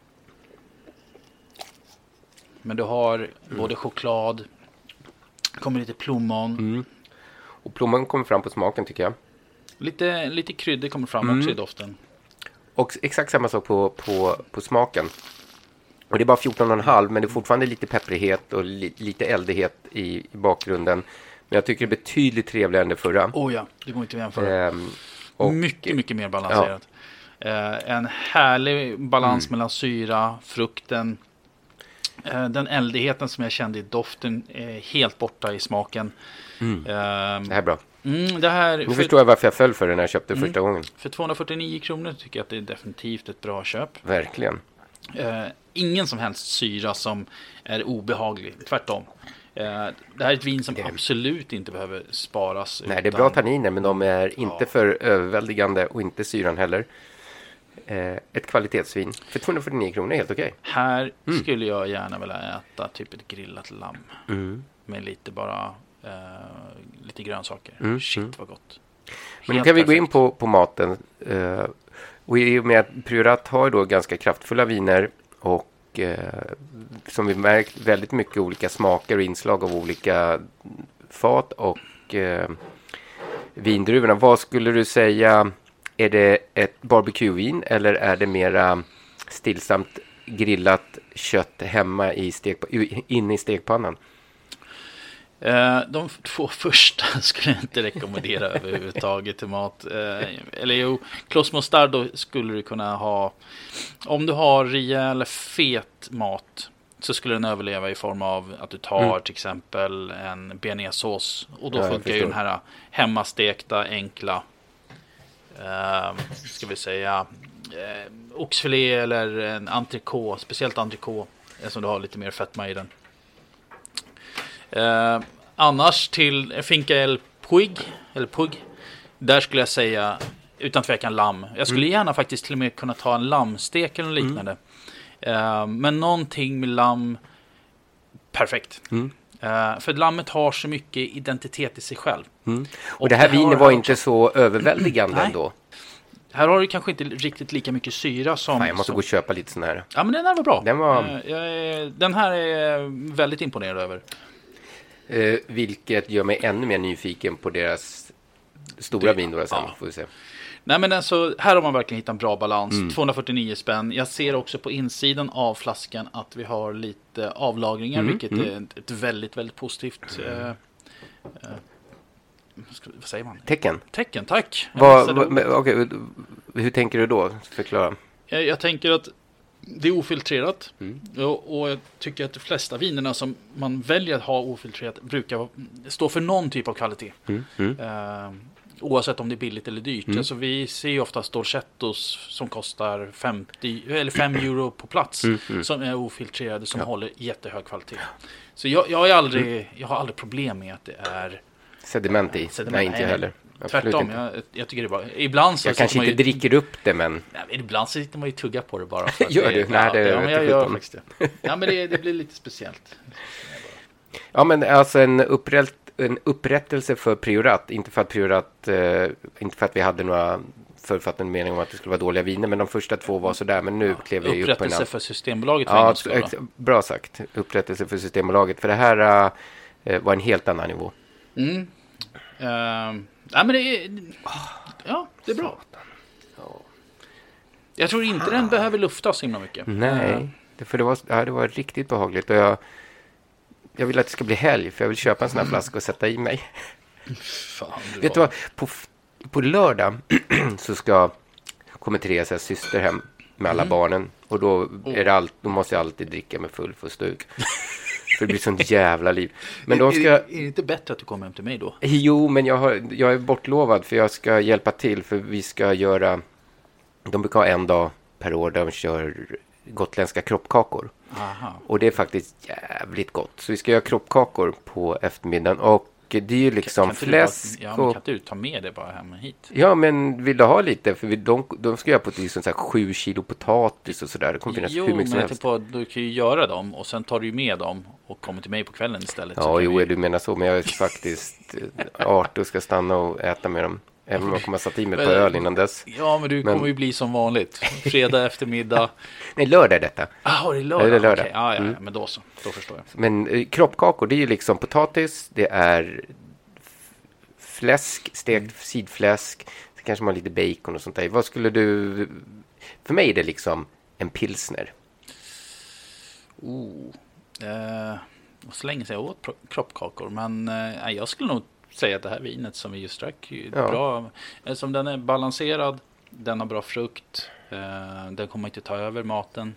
Men du har mm. både choklad, kommer lite plommon. Mm. Och plommon kommer fram på smaken tycker jag. Lite, lite kryddor kommer fram mm. också i doften. Och exakt samma sak på, på, på smaken. Och det är bara fjorton komma fem, men det är fortfarande lite pepprighet och li, lite eldighet i, i bakgrunden. Men jag tycker det är betydligt trevligare än det förra. Oh ja, det går inte att jämföra. Ehm, och, mycket, mycket mer balanserat. Ja. Eh, en härlig balans mm. mellan syra, frukten. Eh, den eldigheten som jag kände i doften är helt borta i smaken. Mm. Eh, det här är bra. Mm, det här, nu för, förstår jag varför jag föll för det när jag köpte mm, första gången. För tvåhundrafyrtionio kronor tycker jag att det är definitivt ett bra köp. Verkligen. Eh, ingen som helst syra som är obehaglig. Tvärtom. Eh, det här är ett vin som det... absolut inte behöver sparas. Nej, det är utan... bra tanniner, men de är inte ja. för överväldigande och inte syran heller. Eh, ett kvalitetsvin för tvåhundrafyrtionio kronor är helt okej. Okay. Här mm. skulle jag gärna vilja äta typ ett grillat lamm. Mm. Med lite bara eh, lite grönsaker. Mm. Shit mm. vad gott. Men nu kan vi perfekt. gå in på, på maten. Eh, och i och med att Priorat har då ganska kraftfulla viner och eh, som vi märkt väldigt mycket olika smaker och inslag av olika fat och eh, vindruvorna. Vad skulle du säga, är det ett barbecuevin eller är det mera stillsamt grillat kött hemma i stek, inne i stekpannan? De två första skulle jag inte rekommendera överhuvudtaget till mat. Eller jo, Kloss Mostardo skulle du kunna ha. Om du har rejäl fet mat så skulle den överleva i form av att du tar mm. till exempel en bearnaisesås. Och då ja, funkar ju den här hemmastekta, enkla eh, ska vi säga eh, oxfilé eller en entrecote, speciellt entrecote som du har lite mer fetma i den. Uh, annars till Finca El Puig, eller Pug, där skulle jag säga utan tvekan lamm. Jag skulle mm. gärna faktiskt till och med kunna ta en lammstek eller liknande. Mm. Uh, men någonting med lamm, perfekt. Mm. Uh, för lammet har så mycket identitet i sig själv. Mm. Och, och det här vinet var inte så överväldigande ändå. Här har du kanske inte riktigt lika mycket syra som... Fan, jag måste som... gå och köpa lite sån här. Ja, men den här var bra. Den, var... Uh, jag är... den här är jag väldigt imponerad över. Uh, vilket gör mig ännu mer nyfiken på deras stora det... vin då sen, ja. får vi se. Nej, men alltså, här har man verkligen hittat en bra balans. Mm. tvåhundrafyrtionio spänn. Jag ser också på insidan av flaskan att vi har lite avlagringar, mm. vilket mm. är ett, ett väldigt, väldigt positivt... Mm. Eh, eh, vad säger man? Tecken. Tecken, tack. Vad, vad, okay, hur tänker du då? Förklara. Jag, jag tänker att det är ofiltrerat. Mm. Och, och jag tycker att de flesta vinerna som man väljer att ha ofiltrerat brukar stå för någon typ av kvalitet. Mm. Mm. Eh, Oavsett om det är billigt eller dyrt. Mm. Alltså vi ser ju ofta Dolcettos som kostar femtio eller fem euro på plats. Mm. Mm. Som är ofiltrerade, som ja. håller jättehög kvalitet. Så jag, jag, är aldrig, mm. jag har aldrig problem med att det är sediment i. Sediment. Nej, inte heller. Tvärtom, jag, jag tycker det bara... Ibland så jag kanske inte ju, dricker upp det, men... Nej, ibland så sitter man ju tugga på det bara. Gör du? Nej, det ja, men jag gör faktiskt det. Ja, men det, det blir lite speciellt. Ja, men alltså en upprätt en upprättelse för priorat, inte för att priorat, eh, inte för att vi hade några förutfattade mening om att det skulle vara dåliga viner, men de första två var så där, men nu ja, klev vi upp på en upprättelse för Systembolaget. Ja, ex- bra sagt. Upprättelse för Systembolaget, för det här eh, var en helt annan nivå. Mm. Uh, ja, men det är ja, det är bra. Jag tror inte den behöver lufta så himla mycket. Nej, uh. det, för det var, ja, det var riktigt behagligt, och jag Jag vill att det ska bli helg, för jag vill köpa en sån här flaska och sätta i mig. Fan, du Vet du vad? På, på lördag så ska kommer Theresas syster hem med alla mm. barnen. Och då, är det allt, då måste jag alltid dricka med full för stug. För det blir sånt jävla liv. Men de ska... är, det, är det inte bättre att du kommer hem till mig då? Jo, men jag, har, jag är bortlovad, för jag ska hjälpa till. För vi ska göra... De brukar ha en dag per år där de kör gotländska kroppkakor. Aha. Och det är faktiskt jävligt gott. Så vi ska göra kroppkakor på eftermiddagen. Och det är ju liksom kan, kan fläsk. Bara, ja, men kan du ta med det bara hem hit? Ja, men vill du ha lite? För vi, de, de ska göra på liksom så här sju kilo potatis och sådär. Det kommer finnas jo, hur mycket som men helst. På, du kan ju göra dem och sen tar du med dem och kommer till mig på kvällen istället. Ja, jo, vi... du menar så. Men jag är faktiskt artig och ska stanna och äta med dem. Även om jag kommer att sätta i mig på öl innan dess. Ja, men du men... kommer ju bli som vanligt. Fredag eftermiddag. Nej, lördag är detta. Ah, det är lördag? Det är lördag. Okay. Ah, ja, mm. men då så. Då förstår jag. Men eh, kroppkakor, det är ju liksom potatis. Det är f- fläsk, stekt mm. sidfläsk. Så kanske man har lite bacon och sånt där. Vad skulle du... För mig är det liksom en pilsner. Oh. Eh, så länge sedan jag åt pro- kroppkakor. Men eh, jag skulle nog säga att det här vinet som vi just drack är ja. bra. Som den är balanserad, den har bra frukt, eh, den kommer inte ta över maten.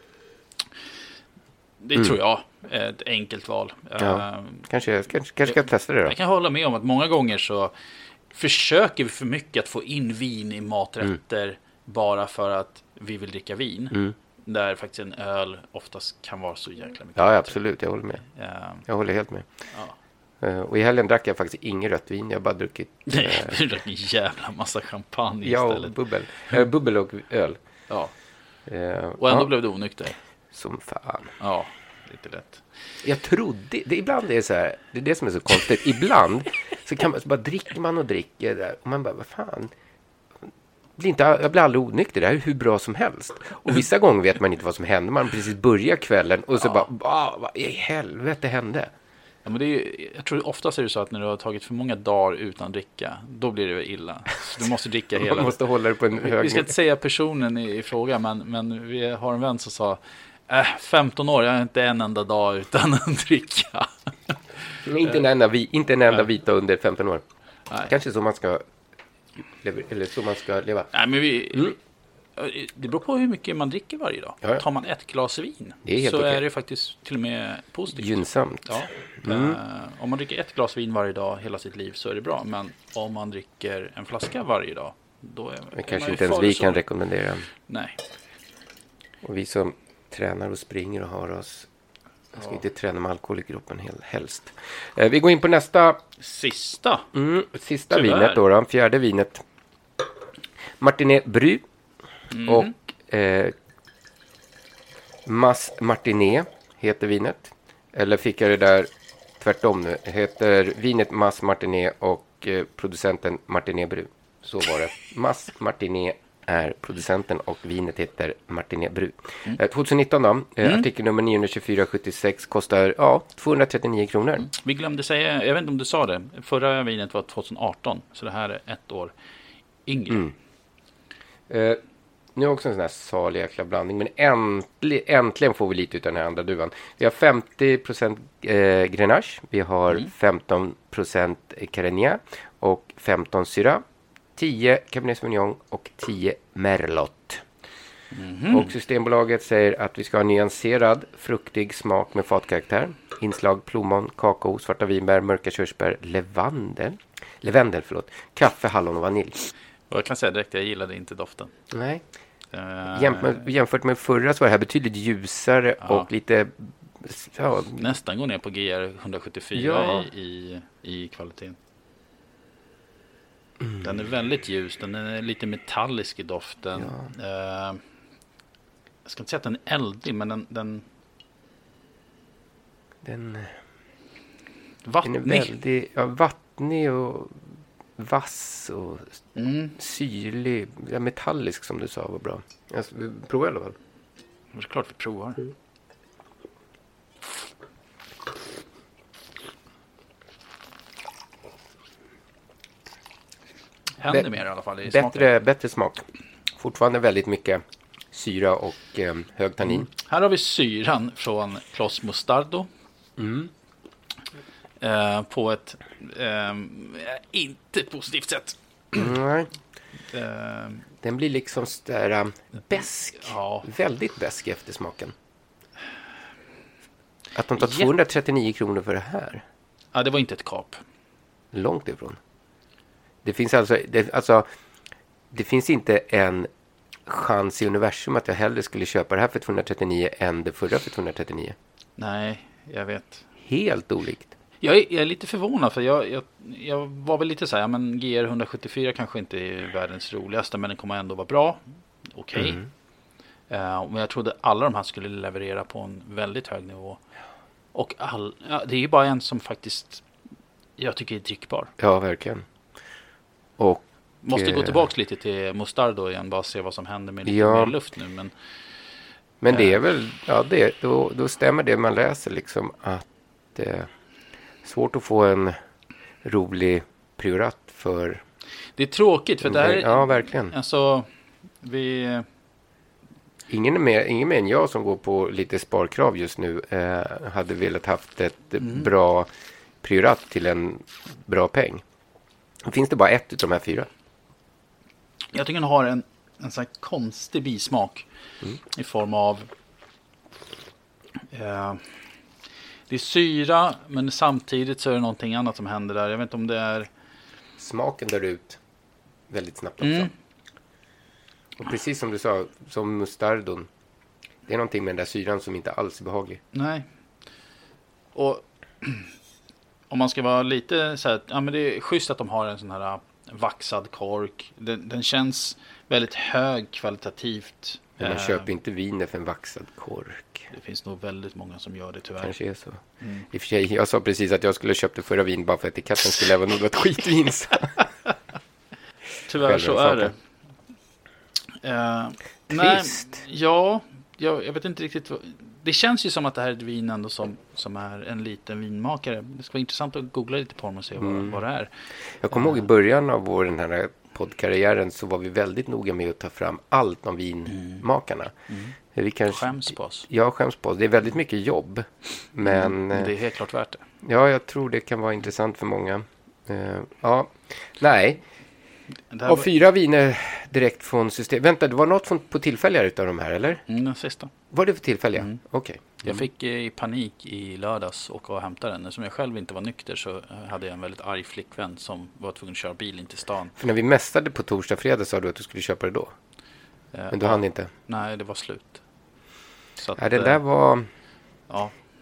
Det mm. tror jag är ett enkelt val. Ja. Uh, kanske kanske, kanske ska jag testa det då. Jag kan hålla med om att många gånger så försöker vi för mycket att få in vin i maträtter mm. bara för att vi vill dricka vin. Mm. Där faktiskt en öl oftast kan vara så jäkla mycket. Ja, absolut. Jag håller med. Uh, jag håller helt med. Ja. Uh, och i helgen drack jag faktiskt ingen rött vin. Jag har bara druckit... Nej, uh, du drack en jävla massa champagne ja, istället. Ja, bubbel. Uh, bubbel och öl. Ja. Uh, och ändå ja. blev du onykter. Som fan. Ja, lite lätt. Jag trodde... Det, ibland är det så här... Det är det som är så konstigt. Ibland så kan man så bara dricker man och dricker där. Och man bara, vad fan... Blir inte, jag blir aldrig onykter. Det här är hur bra som helst. Och vissa gånger vet man inte vad som händer. Man precis börjar kvällen och så ja. bara... Vad i helvete hände? Ja, men det är, jag tror oftast är det så att när du har tagit för många dagar utan dricka, då blir det illa. Så du måste dricka hela... Man måste hålla det på en hög... Vi ska inte säga personen i, i fråga, men, men vi har en vän som sa äh, femton år, jag har inte en enda dag utan att dricka. inte en enda, inte en enda vita under femton år. Nej. Kanske så man ska leva, eller så man ska leva. Nej, men vi... Mm. Det beror på hur mycket man dricker varje dag. Ja, ja. Tar man ett glas vin det är helt så okej. är det faktiskt till och med positivt. Gynnsamt. Ja. Mm. Uh, om man dricker ett glas vin varje dag hela sitt liv så är det bra. Men om man dricker en flaska varje dag, då är, men är kanske man inte ens vi kan rekommendera. Nej. Och vi som tränar och springer och har oss Jag ska ja. inte träna med alkohol i kroppen helst. Eh, vi går in på nästa. Sista. Mm, sista Tyvärr. vinet då, då. Fjärde vinet. Martinet Bry. Mm. Och eh, Mas Martinet heter vinet. Eller fick jag det där tvärtom nu. Heter vinet Mas Martinet och eh, producenten Martinet Bry. Så var det. Mas Martinet är producenten och vinet heter Martinet Bry. Mm. Eh, tjugonitton då. Eh, mm. Artikel nummer niohundratjugofyra sjuttiosex kostar ja, tvåhundratrettionio kronor. Mm. Vi glömde säga, jag vet inte om du sa det. Förra vinet var tjugoarton. Så det här är ett år yngre. Mm. Eh, nu är också en sån här salig jäkla blandning. Men äntligen, äntligen får vi lite ut av den här andra duvan. Vi har femtio procent eh, Grenache. Vi har mm. femton procent Carignan. Och femton Syrah. tio Cabernet Sauvignon och tio Merlot. Mm-hmm. Och Systembolaget säger att vi ska ha nyanserad, fruktig smak med fatkaraktär. Inslag plommon, kakao, svarta vinbär, mörka körsbär, lavendel. Lavendel, förlåt. Kaffe, hallon och vanilj. Och jag kan säga direkt, jag gillade inte doften. Nej. Uh, Jämfört, jämfört med förra så var det här betydligt ljusare ja. och lite... Ja. Nästan går ner på G R hundrasjuttiofyra ja. i, i, i kvaliteten. Mm. Den är väldigt ljus, den är lite metallisk i doften. Ja. Uh, jag ska inte säga att den är eldig, men den... Den, den, vattnig. Den är väldigt ja, vattnig och vass och mm. syrlig. Ja, metallisk som du sa var bra. Alltså, vi provar i alla fall. Det är klart vi provar. Mm. Händer Be- mer i alla fall i bättre, smaken. Bättre smak. Fortfarande väldigt mycket syra och eh, hög tannin. Mm. Här har vi syran från Clos Mostardo. Mm. Eh, på ett eh, inte positivt sätt. Nej. Eh, Den blir liksom sådär bäsk. Ja. Väldigt bäsk efter smaken. Att de tar tvåhundratrettionio kronor för det här. Ja, det var inte ett kap. Långt ifrån. Det finns alltså, det, alltså det finns inte en chans i universum att jag hellre skulle köpa det här för tvåhundratrettionio än det förra för tvåhundratrettionio. Nej, jag vet. Helt olikt. Jag är, jag är lite förvånad för jag, jag, jag var väl lite så här, men G R hundrasjuttiofyra kanske inte är världens roligaste, men den kommer ändå vara bra. Okej. Okay. Mm. Uh, men jag trodde alla de här skulle leverera på en väldigt hög nivå. Och all, ja, det är ju bara en som faktiskt jag tycker är drickbar. Ja, verkligen. Och måste gå tillbaka lite till Mostardo igen, bara se vad som händer med lite ja, mer luft nu. Men, men det är väl, ja, det, då, då stämmer det man läser liksom att det är svårt att få en rolig priorat för... Det är tråkigt för det här... Ja, verkligen. Alltså, vi... Ingen är mer, ingen mer än jag som går på lite sparkrav just nu eh, hade velat haft ett mm. bra priorat till en bra peng. Finns det bara ett av de här fyra? Jag tycker den har en, en sån här konstig bismak mm. i form av eh, det är syra, men samtidigt så är det någonting annat som händer där. Jag vet inte om det är... Smaken dör ut väldigt snabbt också. Mm. Och precis som du sa, som mustardon. Det är någonting med den där syran som inte alls är behaglig. Nej. Och om man ska vara lite så här, ja men det är schysst att de har en sån här vaxad kork. Den, den känns väldigt hög kvalitativt. Men man eh, köper inte viner för en vaxad kork. Det finns nog väldigt många som gör det tyvärr. Kanske är så. Mm. I och för sig, jag sa precis att jag skulle köpa det förra vin bara för att etiketten skulle vara något skitvin. Tyvärr så är det. Uh, Trist. Nej, ja, jag, jag vet inte riktigt. Vad, det känns ju som att det här är ett vin ändå som, som är en liten vinmakare. Det ska vara intressant att googla lite på dem och se mm. vad, vad det är. Jag kommer uh, ihåg i början av vår den här poddkarriären så var vi väldigt noga med att ta fram allt om vinmakarna. Mm. Mm. Vi kanske, skäms på oss. Ja, skäms på oss. Det är väldigt mycket jobb. Men mm, det är helt klart värt det. Ja, jag tror det kan vara intressant för många. Uh, ja, nej. Var... Och fyra viner direkt från system. Vänta, det var något från, på tillfälliga utav de här, eller? Mm, den sista. Var det för tillfälliga? Mm. Okej. Okay. Mm. Jag fick i panik i lördags och, och hämta den. Som jag själv inte var nykter så hade jag en väldigt arg flickvän som var tvungen att köra bil in till stan. För när vi mästade på torsdag fredag sa du att du skulle köpa det då. Eh, Men du ja, hann inte. Nej, det var slut. Så att, ja, det där var... Ja.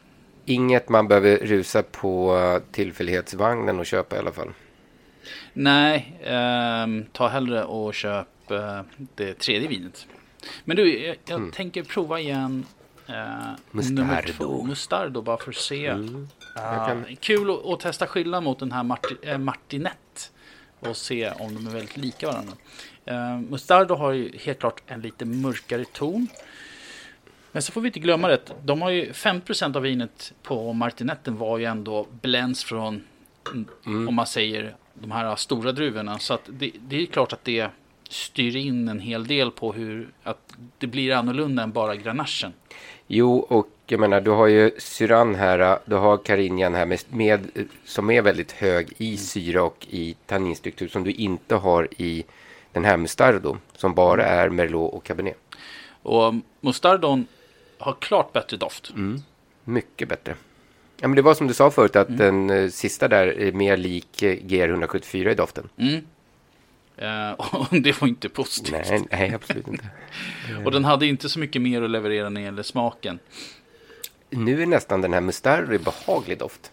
inget man behöver rusa på tillfällighetsvagnen och köpa i alla fall. Nej, eh, ta hellre och köp eh, det tredje vinet. Men du, jag, jag mm. tänker prova igen eh, nummer två, Mustardo, bara för att se. Mm. Uh, kan... Kul att, att testa skillnad mot den här Marti, äh, Martinette och se om de är väldigt lika varandra. Uh, Mustardo har ju helt klart en lite mörkare ton. Men så får vi inte glömma det. De har ju femtio procent av vinet på Martinetten var ju ändå blends från, mm. om man säger, de här stora druvorna. Så att det, det är klart att det styr in en hel del på hur att det blir annorlunda än bara granachen. Jo, och jag menar, du har ju syran här, du har Carignan här med, med, som är väldigt hög i syra och i tanninstruktur som du inte har i den här Mustardo som bara är Merlot och Cabernet. Och Mustardon har klart bättre doft. Mm, mycket bättre. Ja, men det var som du sa förut att mm. den uh, sista där är mer lik uh, G R ett sjuttiofyra i doften. Mm. Uh, och det var inte positivt. Nej, nej absolut inte. Och den hade inte så mycket mer att leverera när det gäller smaken. Nu är nästan den här Mustardo behaglig doft.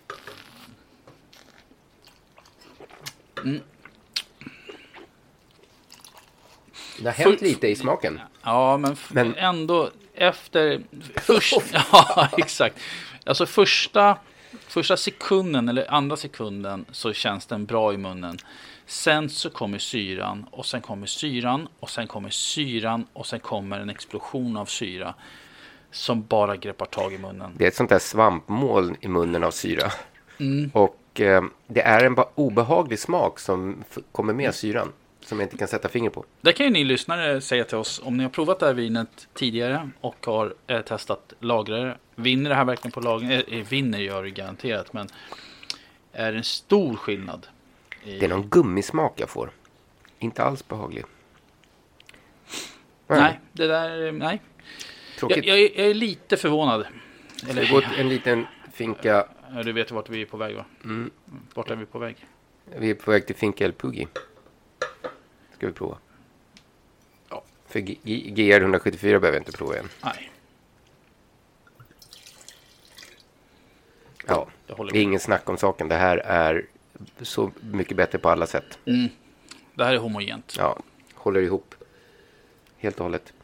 Mm. Det har hänt För, lite i smaken. Ja, men, f- men... ändå efter... Först, ja, exakt. Alltså första, första sekunden eller andra sekunden så känns den bra i munnen. Sen så kommer syran och sen kommer syran och sen kommer syran och sen kommer en explosion av syra som bara greppar tag i munnen. Det är ett sånt där svampmoln i munnen av syra. Mm. Och eh, det är en obehaglig smak som f- kommer med syran som jag inte kan sätta finger på. Det kan ju ni lyssnare säga till oss om ni har provat det här vinet tidigare och har eh, testat lagrare. Vinner det här verkligen på lagring? Eh, vinner gör det garanterat, men är det en stor skillnad? I... Det är någon gummismak jag får. Inte alls behaglig. Nej, nej det där, nej. Jag, jag, jag är lite förvånad. Eller gått en liten finka. Ja, du vet vart vi är på väg, va? Mm. Vart är vi på väg? Vi är på väg till Finca El Puggi. Ska vi prova? Ja. För G- G R ett sjuttiofyra behöver jag inte prova igen. Nej. Ja, det är ingen snack om saken. Det här är så mycket bättre på alla sätt. Mm. Det här är homogent. Ja, håller ihop. Helt och hållet.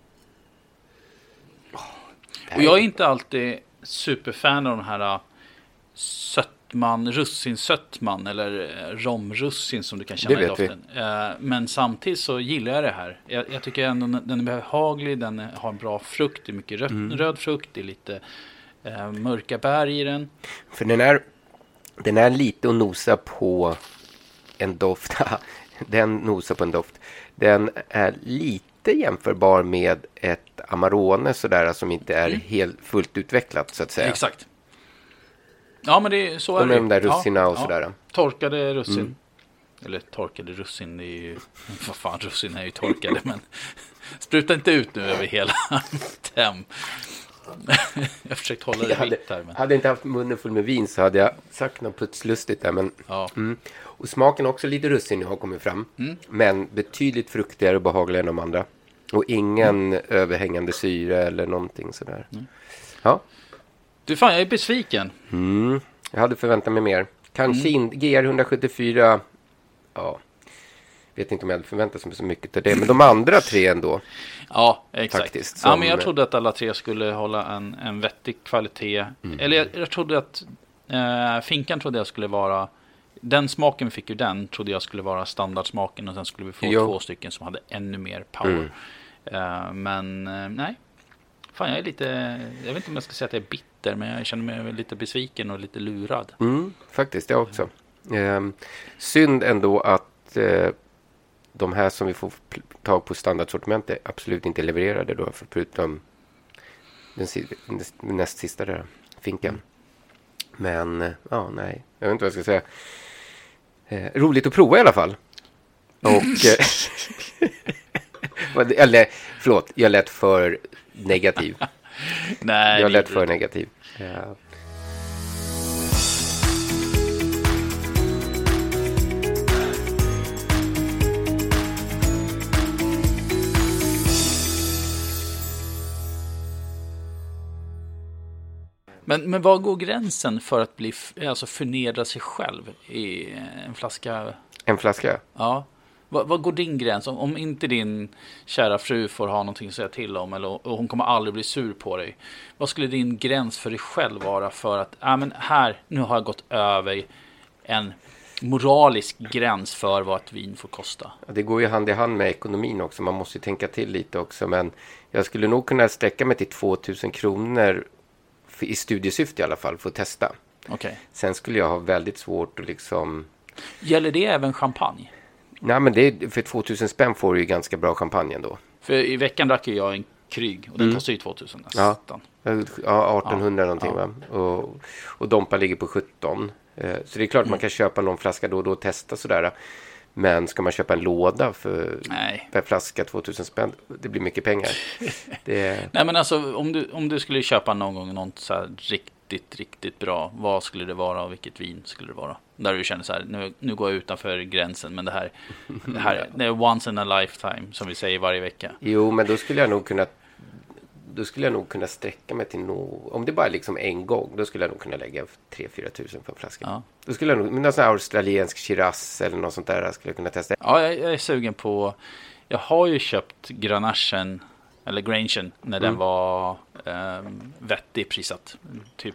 Och jag är inte alltid superfan av den här sötman, russinsötman eller romrussin som du kan känna i doften. Vi. Men samtidigt så gillar jag det här. Jag, jag tycker ändå den är behaglig, den har en bra frukt, det är mycket röd, mm. röd frukt, det är lite eh, mörka bär i den. För den är, den är lite att nosa på en doft. Den nosar på en doft. Den är lite jämförbar med ett Amarone sådär som inte är mm. helt fullt utvecklat så att säga. Exakt. Ja, men det, så är de det. De där russina ja, och sådär. Ja. Torkade russin. Mm. Eller torkade russin, det är ju... Vad fan, russin är ju torkade, men... Spruta inte ut nu över hela tem. Jag har försökt hålla det hade, vitt här. Men... hade inte haft munnen full med vin så hade jag sagt något putslustigt där. Men, ja. mm. Och smaken också lite russin har kommit fram. Mm. Men betydligt fruktigare och behagligare än de andra. Och ingen mm. överhängande syre eller någonting sådär. Mm. Ja. Du fan, jag är besviken. Mm. Jag hade förväntat mig mer. Kanske mm. in, G R ett sjuttiofyra. Ja. Vet inte om jag hade förväntat mig så mycket till det. Men de andra tre ändå. Ja, exakt. Faktiskt, som... Ja, men jag trodde att alla tre skulle hålla en, en vettig kvalitet. Mm. Eller jag, jag trodde att eh, finkan trodde jag skulle vara... Den smaken vi fick ur den trodde jag skulle vara standardsmaken. Och sen skulle vi få jo. två stycken som hade ännu mer power. Mm. Uh, men uh, nej. Fan, jag är lite... Jag vet inte om jag ska säga att jag är bitter. Men jag känner mig lite besviken och lite lurad. Mm, faktiskt, jag också. Uh, synd ändå att... Uh, de här som vi får tag på standardsortimentet absolut inte levererade då, förutom den, den näst sista där, finkan. Men, ja, nej. Jag vet inte vad jag ska säga. Eh, roligt att prova i alla fall. Och, eller, förlåt, jag lät för negativ. Nej, jag lät för negativ. Ja. Men, men var går gränsen för att bli, alltså förnedra sig själv i en flaska? En flaska? Ja. Vad, vad går din gräns? Om, om inte din kära fru får ha någonting att säga till om, eller och hon kommer aldrig bli sur på dig. Vad skulle din gräns för dig själv vara för att, ja men här, nu har jag gått över en moralisk gräns för vad ett vin får kosta? Ja, det går ju hand i hand med ekonomin också. Man måste ju tänka till lite också. Men jag skulle nog kunna sträcka mig till tvåtusen kronor för, i studiesyfte i alla fall, för att testa. Okay. Sen skulle jag ha väldigt svårt att liksom... Gäller det även champagne? Nej, men det är, för tvåtusen spänn får du ju ganska bra champagne ändå. För i veckan drack jag en Kryg och den mm. kostar ju tvåtusen nästan. Ja, ja artonhundra ja. någonting ja. va? Och, och Dompa ligger på sjutton. Så det är klart mm. man kan köpa någon flaska då och då och testa sådär. Men ska man köpa en låda för per flaska tvåtusen spänn, det blir mycket pengar. Det... Nej men alltså om du, om du skulle köpa någon gång något så här riktigt, riktigt bra, vad skulle det vara och vilket vin skulle det vara? Där du känner så här, nu, nu går jag utanför gränsen, men det här, det här det är once in a lifetime som vi säger varje vecka. Jo, men då skulle jag nog kunna då skulle jag nog kunna sträcka mig till no... om det bara är liksom en gång, då skulle jag nog kunna lägga tre till fyra tusen för en flaska. Ja. Då skulle jag nog, men någon sån här australiensk Shiraz eller något sånt där skulle jag kunna testa. Ja, jag, jag är sugen på, jag har ju köpt Grenachen eller Grangen när mm. den var eh, vettig prissatt. Typ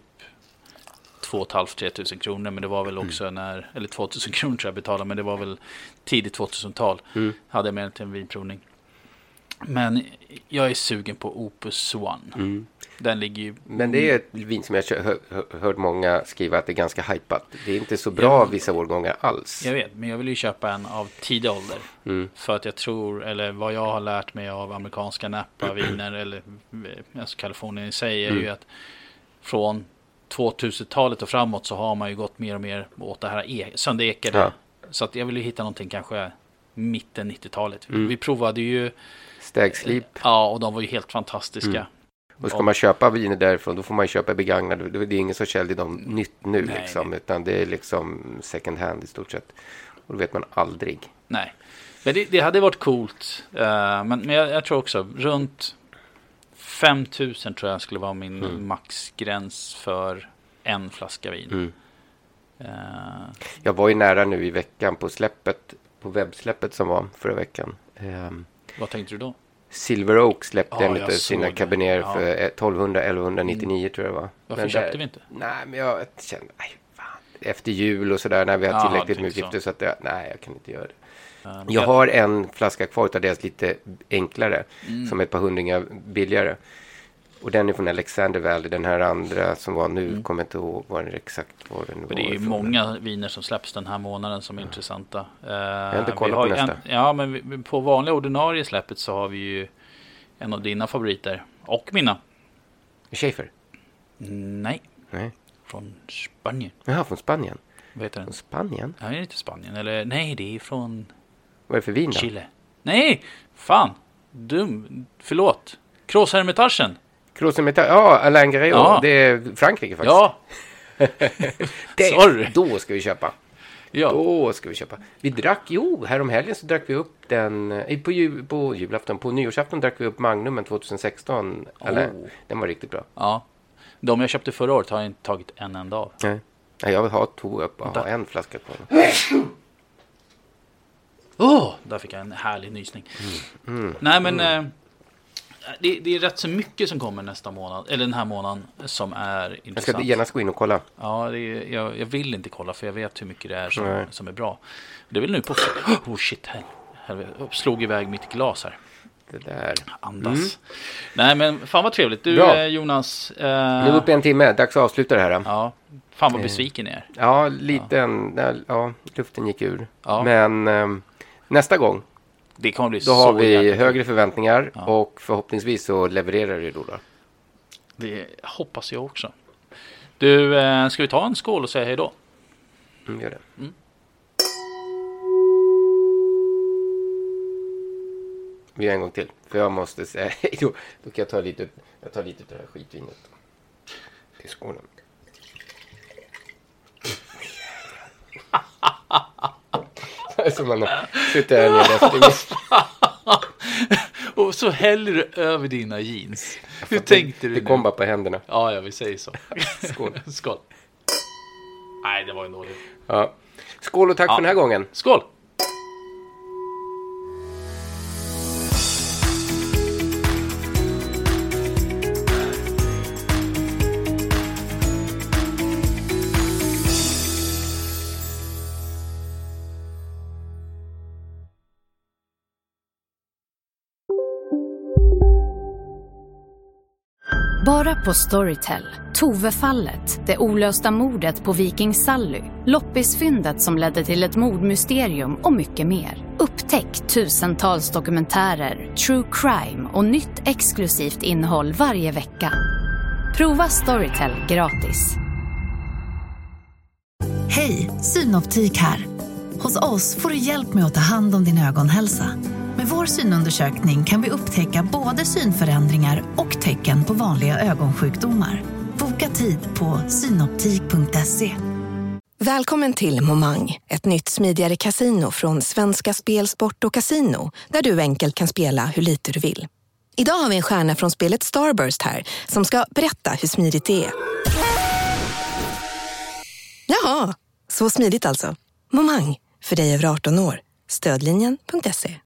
två och ett halvt till tre tusen kronor, men det var väl också mm. när, eller tvåtusen kronor tror jag betalade, men det var väl tidigt tvåtusental. Mm. Hade jag med till en vinprovning. Men jag är sugen på Opus One. Mm. Den ligger ju... Men det är ett vin som jag hör, hör, hört många skriva att det är ganska hypat. Det är inte så bra jag, vissa årgångar alls. Jag vet, men jag vill ju köpa en av tidig ålder. Mm. För att jag tror, eller vad jag har lärt mig av amerikanska Napa-viner, eller alltså Kalifornien i sig, är mm. ju att från tvåtusentalet och framåt så har man ju gått mer och mer åt det här e- sönderekade. Ja. Så att jag vill ju hitta någonting kanske mitten nittiotalet. Mm. Vi provade ju Stagslip. Ja, och de var ju helt fantastiska. Mm. Och ska man köpa viner därifrån, då får man köpa begagnade. Det är ingen som säljer dem nytt nu nej, liksom, nej. Utan det är liksom second hand i stort sett. Och då vet man aldrig. Nej, men det, det hade varit coolt. Uh, men men jag, jag tror också runt fem tusen tror jag skulle vara min mm. maxgräns för en flaska vin. Mm. Uh, jag var ju nära nu i veckan på släppet, på webbsläppet som var förra veckan. Um, Vad tänkte du då? Silver Oak släppte ja, en av sina kabineter ja. för tolvhundra elvahundranittionio mm. tror jag det var. Varför men köpte där, vi inte? Nej, men jag kände, nej, fan. Efter jul och sådär när vi har tillräckligt mycket gifter så att jag, nej, jag kan inte göra det. Um, jag har en flaska kvar av deras lite enklare, mm. som är ett par hundringar billigare. Och den är från Alexander Valley. Den här andra som var nu, mm. kommer inte ihåg vad den exakt var. Den det är ju många viner som släpps den här månaden som är ja. intressanta. Jag har inte kollat på nästa. En, ja, men vi, på vanliga ordinarie släppet så har vi ju en av dina favoriter. Och mina. Schäfer? Nej. Nej. Från Spanien. Jaha, från Spanien. Vad heter den? Från Spanien? Ja, det är inte Spanien. Eller, nej, det är från... Vad är det för vin då? Chile. Nej, fan. Dum. Förlåt. Krosshermitagen. Krosshermitagen, ja, Alain Garreau. Ja. Det är Frankrike faktiskt. Ja. det, Sorry. Då ska vi köpa. Ja. Då ska vi köpa. Vi drack, jo, härom helgen så drack vi upp den, på, jul, på julafton, på nyårsafton drack vi upp Magnumen tjugohundrasexton. Oh. Eller, den var riktigt bra. Ja. De jag köpte förra året har jag inte tagit en enda av. Nej. Nej, jag vill ha två upp och ha en flaska på. Åh, oh, där fick jag en härlig nysning. Mm. Mm. Nej, men mm. eh, det, det är rätt så mycket som kommer nästa månad, eller den här månaden, som är intressant. Jag ska gärna gå in och kolla. Ja, det är, jag, jag vill inte kolla för jag vet hur mycket det är som, som är bra. Det är väl nu på... Oh shit, här, här slog iväg mitt glas här. Det där. Andas. Mm. Nej, men fan vad trevligt. Du, bra. Jonas... Eh, nu är uppe en timme, dags att avsluta det här. Ja, fan vad besviken är. Ja, liten... Ja, ja luften gick ur. Ja. Men eh, nästa gång det kommer bli då så har vi jävligt. högre förväntningar ja. Och förhoppningsvis så levererar det då. då. Det hoppas jag också. Du, eh, ska vi ta en skål och säga hej då? Mm, gör det. Mm. Vi gör en gång till. För jag måste säga hej då. Då kan jag ta lite, jag tar lite av det här skitvinet. Till skålen. Som man sitter här nere efter. Och så häller du över dina jeans. Hur det, tänkte du Det nu? kom bara på händerna. Ja, jag vill säga så. Skål. Skål. Nej, det var ju dåligt. Ja. Skål och tack Ja. för den här gången. Skål! Bara på Storytel. Tove-fallet, det olösta mordet på Viking Sally, loppisfyndet som ledde till ett mordmysterium och mycket mer. Upptäck tusentals dokumentärer, true crime och nytt exklusivt innehåll varje vecka. Prova Storytel gratis. Hej, Synoptik här. Hos oss får du hjälp med att ta hand om din ögonhälsa. Med vår synundersökning kan vi upptäcka både synförändringar och tecken på vanliga ögonsjukdomar. Boka tid på synoptik punkt se. Välkommen till Momang, ett nytt smidigare kasino från Svenska Spel, Sport och Casino, där du enkelt kan spela hur lite du vill. Idag har vi en stjärna från spelet Starburst här som ska berätta hur smidigt det är. Jaha, så smidigt alltså. Momang, för dig över arton år. Stödlinjen punkt se.